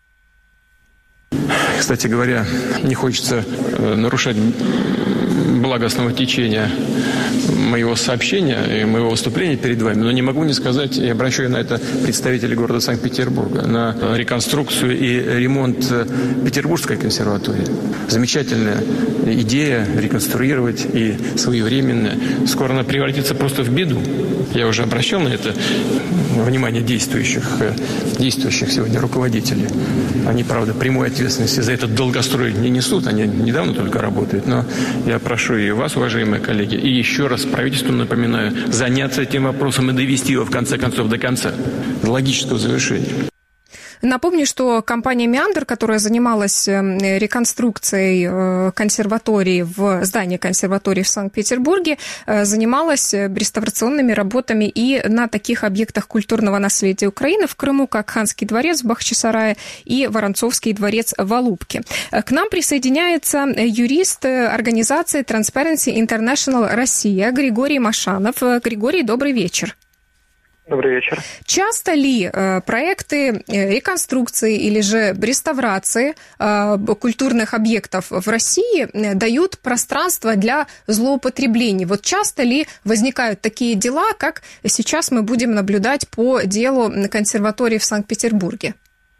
Кстати говоря, не хочется нарушать благостного течения моего сообщения и моего выступления перед вами, но не могу не сказать, и обращаю на это представителей города Санкт-Петербурга, на реконструкцию и ремонт Петербургской консерватории. Замечательная идея реконструировать и своевременно. Скоро она превратится просто в беду. Я уже обращал на это внимание действующих, действующих сегодня руководителей. Они, правда, прямой ответственности за этот долгострой не несут, они недавно только работают, но я прошу и вас, уважаемые коллеги, и еще раз правительству напоминаю, заняться этим вопросом и довести его в конце концов до конца, до логического завершения. Напомню, что компания «Меандр», которая занималась реконструкцией консерватории в здании консерватории в Санкт-Петербурге, занималась реставрационными работами и на таких объектах культурного наследия Украины в Крыму, как Ханский дворец в Бахчисарае и Воронцовский дворец в Алупке. К нам присоединяется юрист организации Transparency International Россия Григорий Машанов. Григорий, добрый вечер. Добрый вечер. Часто ли э, проекты реконструкции или же реставрации э, культурных объектов в России э, дают пространство для злоупотреблений? Вот часто ли возникают такие дела, как сейчас мы будем наблюдать по делу консерватории в Санкт-Петербурге?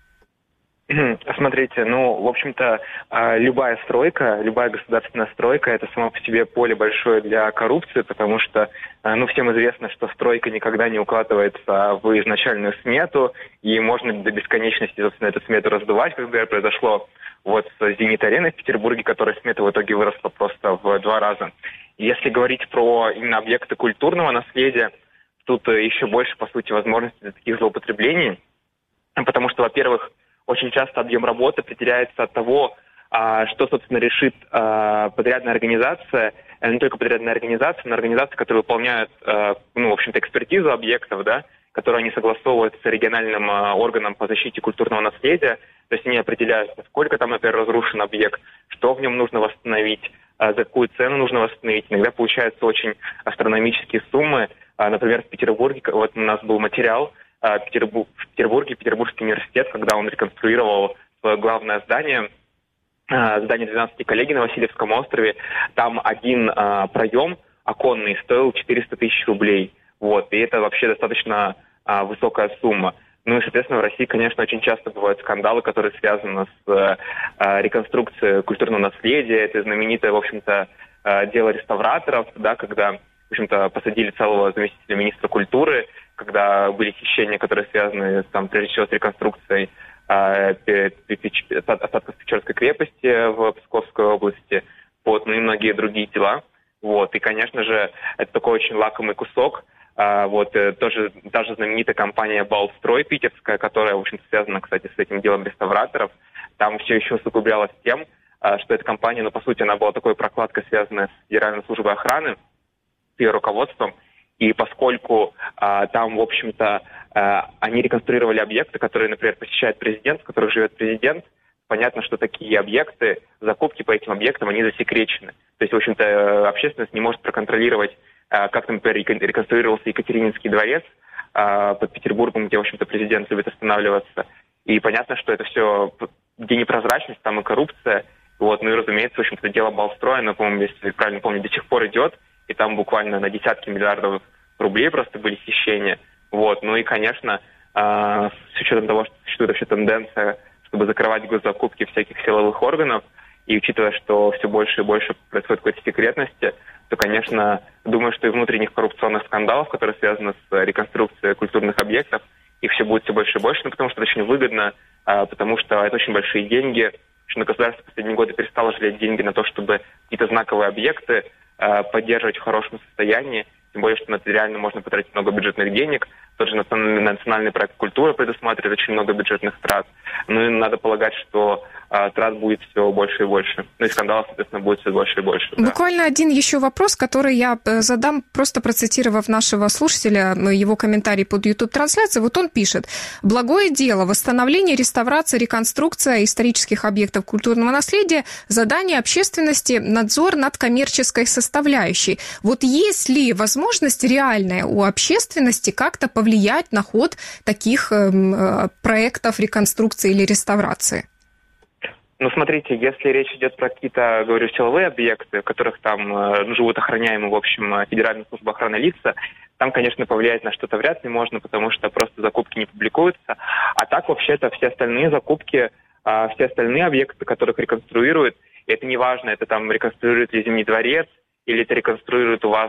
Смотрите, ну, в общем-то, любая стройка, любая государственная стройка – это само по себе поле большое для коррупции, потому что, ну, всем известно, что стройка никогда не укладывается в изначальную смету, и можно до бесконечности, собственно, эту смету раздувать, как, например, произошло вот с «Зенит-ареной» в Петербурге, которая смета в итоге выросла просто в два раза. И если говорить про именно объекты культурного наследия, тут еще больше, по сути, возможностей для таких злоупотреблений, потому что, во-первых, очень часто объем работы определяется от того, что, собственно, решит подрядная организация, не только подрядная организация, но организации, которые выполняют, ну, в общем-то, экспертизу объектов, да, которые они согласовывают с региональным органом по защите культурного наследия. То есть они определяют, насколько там, например, разрушен объект, что в нем нужно восстановить, за какую цену нужно восстановить. Иногда получаются очень астрономические суммы. Например, в Петербурге, вот у нас был материал, в Петербурге, Петербургский университет, когда он реконструировал свое главное здание, здание двенадцати коллегий на Васильевском острове, там один проем оконный стоил четыреста тысяч рублей. Вот, и это вообще достаточно а, высокая сумма. Ну и, соответственно, в России, конечно, очень часто бывают скандалы, которые связаны с а, реконструкцией культурного наследия. Это знаменитое, в общем-то, а, дело реставраторов, да, когда, в общем-то, посадили целого заместителя министра культуры, когда были хищения, которые связаны, там, прежде всего, с реконструкцией а, остатков Печорской крепости в Псковской области, вот, ну и многие другие дела. Вот, и, конечно же, это такой очень лакомый кусок. А, вот, тоже даже знаменитая компания «Балстрой» питерская, которая, в общем-то, связана, кстати, с этим делом реставраторов, там все еще усугублялось тем, а, что эта компания, ну, по сути, она была такой прокладкой, связанной с Федеральной службой охраны, с ее руководством, и поскольку а, там, в общем-то, а, они реконструировали объекты, которые, например, посещает президент, в которых живет президент, понятно, что такие объекты, закупки по этим объектам, они засекречены. То есть, в общем-то, общественность не может проконтролировать, как, например, реконструировался Екатерининский дворец под Петербургом, где, в общем-то, президент любит останавливаться. И понятно, что это все, где непрозрачность, там и коррупция. Вот. Ну и, разумеется, в общем-то, дело Балстроя, оно, по-моему, если правильно помню, до сих пор идет. И там буквально на десятки миллиардов рублей просто были хищения. Вот. Ну и, конечно, с учетом того, что существует вообще тенденция, чтобы закрывать госзакупки всяких силовых органов, и учитывая, что все больше и больше происходит какой-то секретности, то, конечно, думаю, что и внутренних коррупционных скандалов, которые связаны с реконструкцией культурных объектов, их все будет все больше и больше, ну, потому что это очень выгодно, потому что это очень большие деньги, что государство в последние годы перестало жалеть деньги на то, чтобы какие-то знаковые объекты поддерживать в хорошем состоянии, тем более, что на это реально можно потратить много бюджетных денег. Тот же национальный, национальный проект «Культура» предусматривает очень много бюджетных трат. Ну и надо полагать, что а, трат будет все больше и больше. Ну и скандалов, соответственно, будет все больше и больше. Буквально да. один еще вопрос, который я задам, просто процитировав нашего слушателя, его комментарий под YouTube-трансляцией. Вот он пишет: «Благое дело, восстановление, реставрация, реконструкция исторических объектов культурного наследия, задание общественности, надзор над коммерческой составляющей. Вот есть ли возможность реальная у общественности как-то повлиять на ход таких э, проектов реконструкции или реставрации?» Ну, смотрите, если речь идет про какие-то, говорю, силовые объекты, в которых там э, живут охраняемые, в общем, Федеральная служба охраны лица, там, конечно, повлиять на что-то вряд ли можно, потому что просто закупки не публикуются. А так, вообще-то, все остальные закупки, э, все остальные объекты, которых реконструируют, это не важно, это там реконструирует ли Зимний дворец, или это реконструирует у вас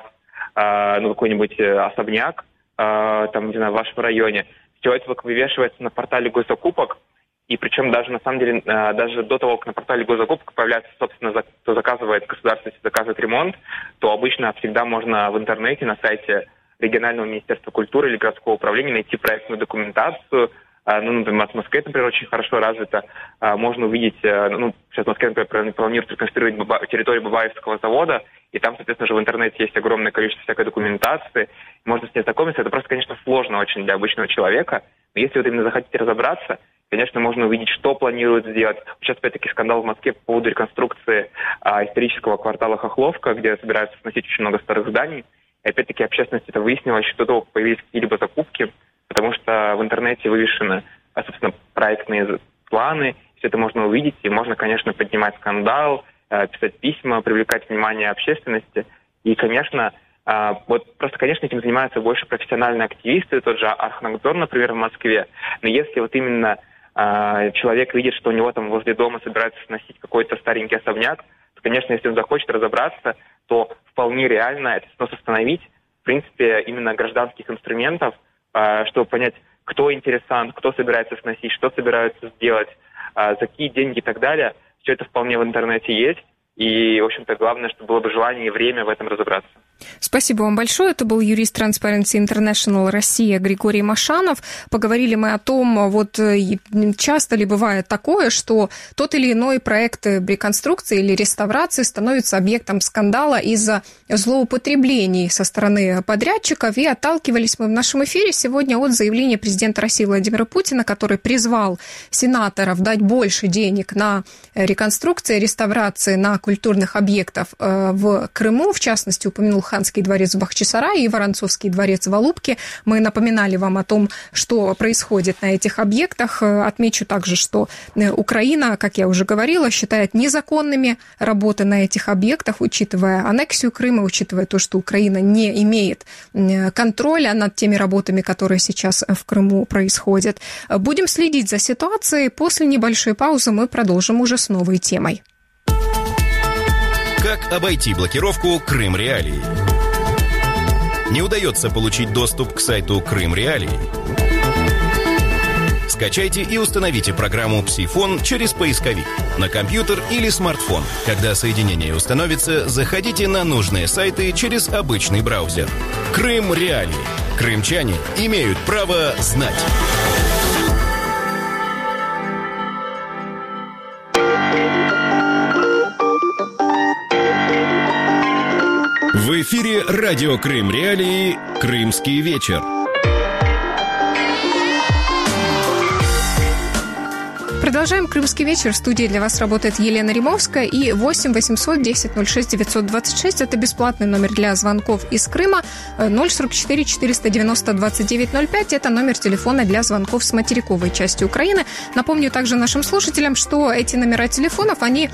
э, ну, какой-нибудь особняк, э, там, не знаю, в вашем районе. Все это вывешивается на портале госзакупок. И причем даже, на самом деле, даже до того, как на портале госзакупок появляется, собственно, кто заказывает государство, если заказывает ремонт, то обычно всегда можно в интернете, на сайте регионального министерства культуры или городского управления найти проектную документацию. Ну, например, в Москве, например, очень хорошо развито. Можно увидеть, ну, сейчас в Москве, например, планируют реконструировать территорию Бабаевского завода, и там, соответственно, же в интернете есть огромное количество всякой документации. Можно с ней знакомиться. Это просто, конечно, сложно очень для обычного человека. Но если вы именно захотите разобраться, конечно, можно увидеть, что планируют сделать. Сейчас, опять-таки, скандал в Москве по поводу реконструкции а, исторического квартала Хохловка, где собираются сносить очень много старых зданий. И, опять-таки, общественность это выяснила еще до того, как появились какие-либо закупки, потому что в интернете вывешены, собственно, проектные планы, все это можно увидеть, и можно, конечно, поднимать скандал, писать письма, привлекать внимание общественности. И, конечно, вот просто, конечно, этим занимаются больше профессиональные активисты, тот же Архнадзор, например, в Москве. Но если вот именно человек видит, что у него там возле дома собираются сносить какой-то старенький особняк, то, конечно, если он захочет разобраться, то вполне реально это снос остановить. В принципе, именно гражданских инструментов, чтобы понять, кто интересант, кто собирается сносить, что собираются сделать, за какие деньги и так далее. Все это вполне в интернете есть. И, в общем-то, главное, чтобы было бы желание и время в этом разобраться. Спасибо вам большое. Это был юрист Transparency International Россия Григорий Машанов. Поговорили мы о том, вот часто ли бывает такое, что тот или иной проект реконструкции или реставрации становится объектом скандала из-за злоупотреблений со стороны подрядчиков. И отталкивались мы в нашем эфире сегодня от заявления президента России Владимира Путина, который призвал сенаторов дать больше денег на реконструкции, реставрации, на культурных объектов в Крыму. В частности, упомянул Ханский дворец в Бахчисарае и Воронцовский дворец в Алупке. Мы напоминали вам о том, что происходит на этих объектах. Отмечу также, что Украина, как я уже говорила, считает незаконными работы на этих объектах, учитывая аннексию Крыма, учитывая то, что Украина не имеет контроля над теми работами, которые сейчас в Крыму происходят. Будем следить за ситуацией. После небольшой паузы мы продолжим уже с новой темой. Как обойти блокировку Крым Реалии? Не удается получить доступ к сайту Крым Реалии? Скачайте и установите программу «Псифон» через поисковик на компьютер или смартфон. Когда соединение установится, заходите на нужные сайты через обычный браузер. Крым Реалии. Крымчане имеют право знать. В эфире радио Крым Реалии «Крымский вечер». Продолжаем «Крымский вечер». В студии для вас работает Елена Римовская. И восемь восемьсот десять ноль шесть девятьсот двадцать шесть – это бесплатный номер для звонков из Крыма. ноль сорок четыре четыреста девяносто двадцать девять ноль пять – это номер телефона для звонков с материковой части Украины. Напомню также нашим слушателям, что эти номера телефонов, они,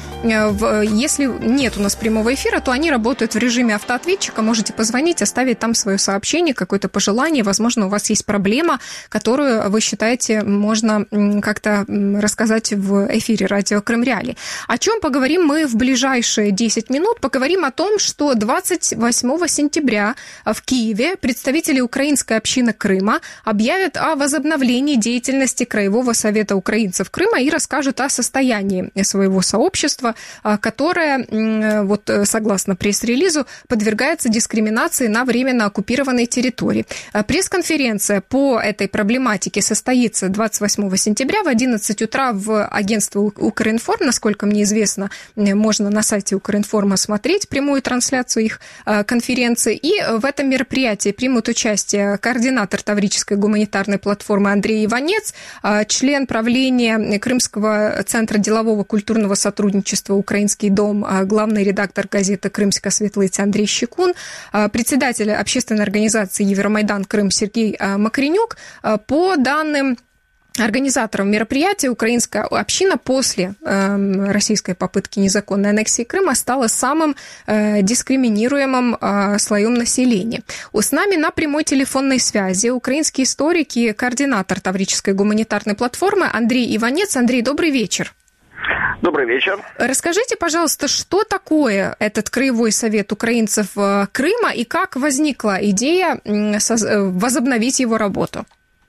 если нет у нас прямого эфира, то они работают в режиме автоответчика. Можете позвонить, оставить там свое сообщение, какое-то пожелание. Возможно, у вас есть проблема, которую вы считаете, можно как-то рассказать сказать в эфире радио Крым Реалии. О чем поговорим мы в ближайшие десять минут? Поговорим о том, что двадцать восьмого сентября в Киеве представители украинской общины Крыма объявят о возобновлении деятельности Краевого совета украинцев Крыма и расскажут о состоянии своего сообщества, которое, вот согласно пресс-релизу, подвергается дискриминации на временно оккупированной территории. Пресс-конференция по этой проблематике состоится двадцать восьмого сентября в одиннадцать утра в агентство Укринформ. Насколько мне известно, можно на сайте Укринформа смотреть прямую трансляцию их конференции. И в этом мероприятии примут участие координатор Таврической гуманитарной платформы Андрей Иванец, член правления Крымского центра делового культурного сотрудничества «Украинский дом», главный редактор газеты «Крымская светлица» Андрей Щекун, председатель общественной организации «Евромайдан Крым» Сергей Макренюк. По данным организатором мероприятия, украинская община после э, российской попытки незаконной аннексии Крыма стала самым э, дискриминируемым э, слоем населения. С нами на прямой телефонной связи украинский историк и координатор Таврической гуманитарной платформы Андрей Иванец. Андрей, добрый вечер. Добрый вечер. Расскажите, пожалуйста, что такое этот Краевой совет украинцев Крыма и как возникла идея возобновить его работу?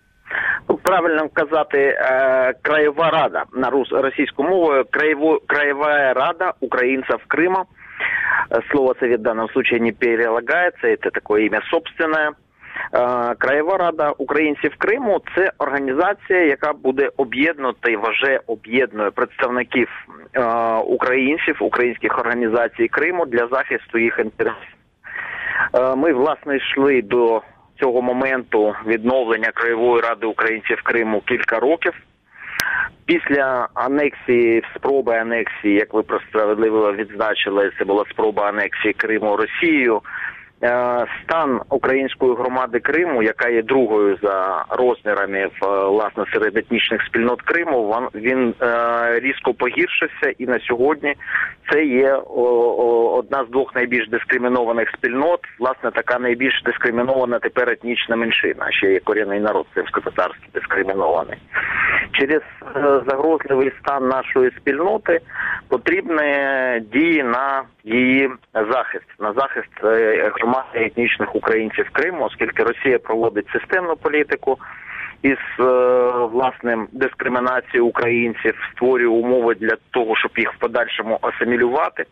Правильно казати, Краєва Рада на російську мову, Краєва Рада украинцев Крыма. Слово «совет» в данном случае не перелагается, это такое имя собственное. Краєва Рада українців Криму – це організація, яка буде об'єднувати, вже об'єднує представників українців, українських організацій Криму для захисту їх інтересів. Ми, власне, йшли до цього моменту відновлення Краєвої Ради українців Криму кілька років. Після анексії, спроби анексії, як ви справедливо відзначили, це була спроба анексії Криму Росією, стан української громади Криму, яка є другою за розмірами власне серед етнічних спільнот Криму, він різко погіршився, і на сьогодні це є одна з двох найбільш дискримінованих спільнот, власне така найбільш дискримінована тепер етнічна меншина, ще є корінний народ кримськотатарський дискримінований. Через загрозливий стан нашої спільноти потрібні дії на її захист, на захист громади етнічних українців Криму, оскільки Росія проводить системну політику із власним дискримінацією українців, створює умови для того, щоб їх в подальшому асимілювати.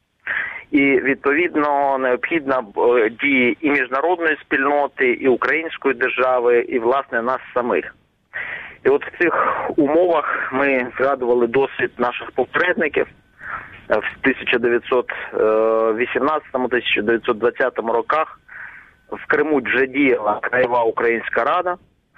І, відповідно, необхідна дії і міжнародної спільноти, і української держави, і, власне, нас самих. І от в цих умовах ми згадували досвід наших попередників. В тисяча дев'ятсот вісімнадцятому - тисяча дев'ятсот двадцятому роках в Криму вже діяла Краєва Українська Рада.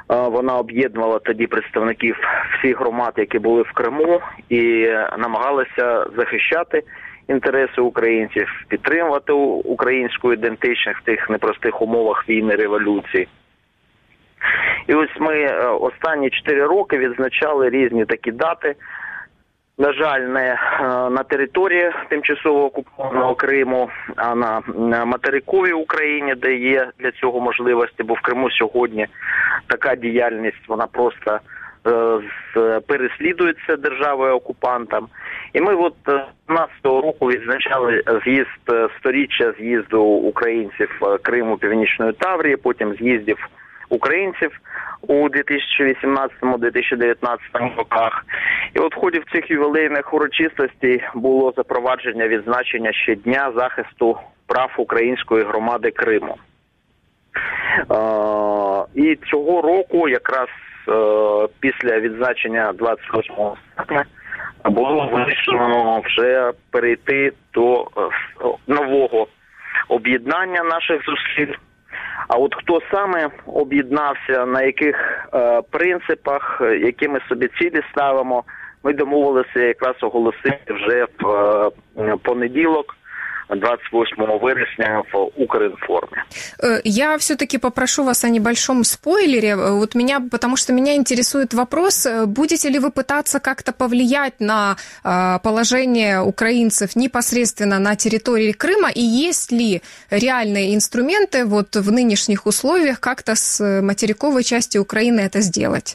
Вона об'єднувала тоді представників всіх громад, які були в Криму, і намагалася захищати інтереси українців, підтримувати українську ідентичність в тих непростих умовах війни, революції. І ось ми останні чотири роки відзначали різні такі дати. На жаль, не на території тимчасово окупованого Криму, а на материковій Україні, де є для цього можливості, бо в Криму сьогодні така діяльність, вона просто е, переслідується державою-окупантом. І ми от дванадцятого року відзначали з'їзд, сторіччя з'їзду українців Криму, Північної Таврії, потім з'їздів українців у дві тисячі вісімнадцятому - дві тисячі дев'ятнадцятому роках. І от в ході цих ювілейних урочистостей було запровадження відзначення ще Дня захисту прав української громади Криму. Е, і цього року, якраз е, після відзначення двадцять восьмого серпня, було вирішено вже перейти до е, нового об'єднання наших зусиль. А от хто саме об'єднався, на яких е, принципах, які ми собі цілі ставимо, ми домовилися якраз оголосити вже в е, понеділок, двадцать восьмого вересня в Укринформе. Я все-таки попрошу вас о небольшом спойлере, вот меня, потому что меня интересует вопрос, будете ли вы пытаться как-то повлиять на положение украинцев непосредственно на территории Крыма, и есть ли реальные инструменты вот в нынешних условиях как-то с материковой части Украины это сделать?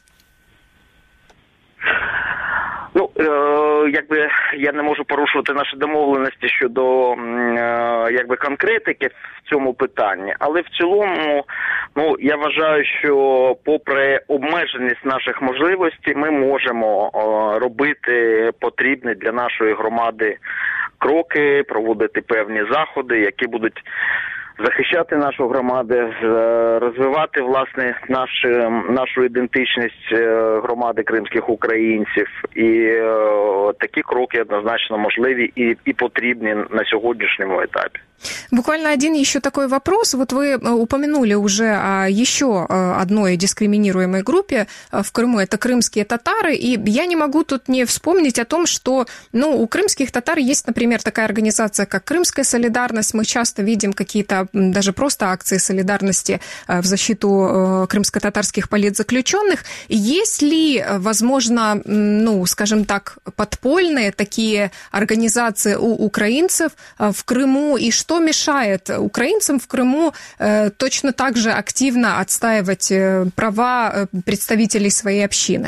Ну, е, якби я не можу порушувати наші домовленості щодо е, якби конкретики в цьому питанні, але в цілому, ну, я вважаю, що попри обмеженість наших можливостей, ми можемо е, робити потрібні для нашої громади кроки, проводити певні заходи, які будуть захищати нашу громаду, розвивати, власне, нашу, нашу ідентичність громади кримських українців. І о, такі кроки однозначно можливі и, и потрібні на сегодняшнем этапе. Буквально один еще такой вопрос. Вот вы упомянули уже о еще одной дискриминируемой группе в Крыму. Это крымские татары. И я не могу тут не вспомнить о том, что ну, у крымских татар есть, например, такая организация, как Крымская солидарность. Мы часто видим какие-то даже просто акции солидарности в защиту крымско-татарских политзаключенных. Есть ли, возможно, ну, скажем так, подпольные такие организации у украинцев в Крыму? И что мешает украинцам в Крыму э, точно так же активно отстаивать э, права представителей своей общины?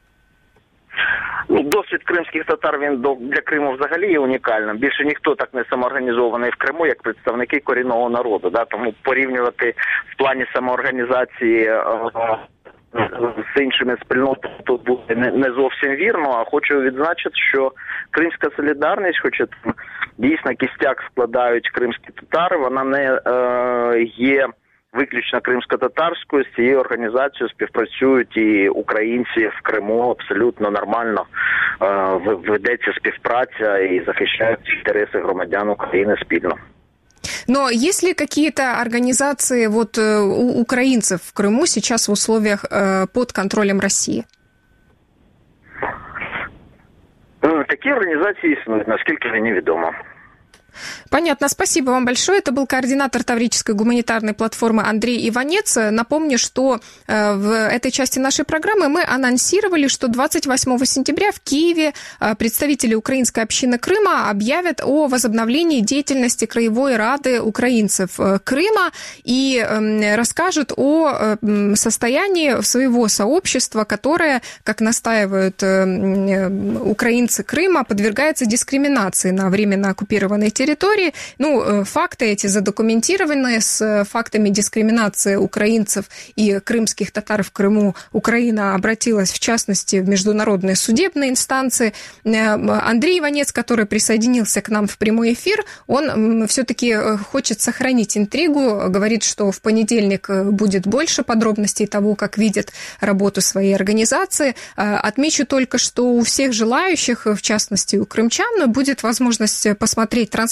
Ну, досвід кримських татар, він для Криму взагалі є унікальним. Більше ніхто так не самоорганізований в Криму, як представники корінного народу. Да? Тому порівнювати в плані самоорганізації е, з іншими спільнотами тут буде не, не зовсім вірно. А хочу відзначити, що Кримська солідарність, хоча там дійсно кістяк складають кримські татари, вона не е, є виключно кримсько-татарською. З цією організацією співпрацюють і українці в Криму абсолютно нормально. Е, ведеться співпраця і захищають інтереси громадян України спільно. Но есть ли какие-то организации вот, у украинцев в Крыму сейчас в условиях э, под контролем России? Такі організації існують, наскільки мені відомо. Понятно, спасибо вам большое. Это был координатор Таврической гуманитарной платформы Андрей Иванец. Напомню, что в этой части нашей программы мы анонсировали, что двадцать восьмого сентября в Киеве представители украинской общины Крыма объявят о возобновлении деятельности Краевой Рады украинцев Крыма и расскажут о состоянии своего сообщества, которое, как настаивают украинцы Крыма, подвергается дискриминации на временно оккупированной территории. территории. Ну, факты эти задокументированы с фактами дискриминации украинцев и крымских татар в Крыму. Украина обратилась, в частности, в международные судебные инстанции. Андрей Иванец, который присоединился к нам в прямой эфир, он все-таки хочет сохранить интригу, говорит, что в понедельник будет больше подробностей того, как видит работу своей организации. Отмечу только, что у всех желающих, в частности, у крымчан, будет возможность посмотреть трансляцию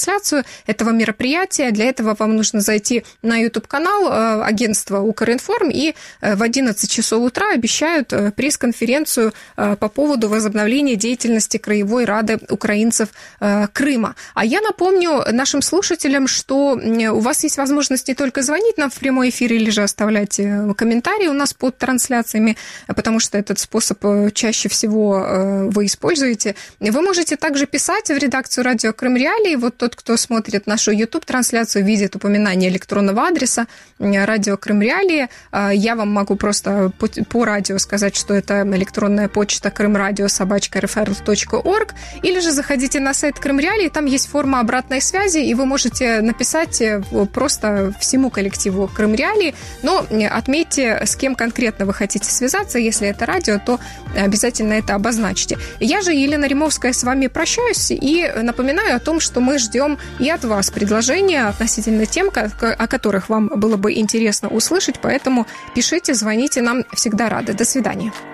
трансляцию этого мероприятия. Для этого вам нужно зайти на YouTube-канал агентства «Укринформ», и в одиннадцать часов утра обещают пресс-конференцию по поводу возобновления деятельности Краевой Рады украинцев Крыма. А я напомню нашим слушателям, что у вас есть возможность не только звонить нам в прямой эфир или же оставлять комментарии у нас под трансляциями, потому что этот способ чаще всего вы используете. Вы можете также писать в редакцию «Радио Крым Реалии». Вот тот, кто смотрит нашу YouTube-трансляцию, видит упоминание электронного адреса «Радио Крым Реалии». Я вам могу просто по, по радио сказать, что это электронная почта крымрадио собака эр эф эр точка орг, или же заходите на сайт Крым Реалии, там есть форма обратной связи, и вы можете написать просто всему коллективу Крым Реалии, но отметьте, с кем конкретно вы хотите связаться. Если это радио, то обязательно это обозначьте. Я же, Елена Римовская, с вами прощаюсь и напоминаю о том, что мы ждем и от вас предложения относительно тем, о которых вам было бы интересно услышать, поэтому пишите, звоните, нам всегда рады. До свидания.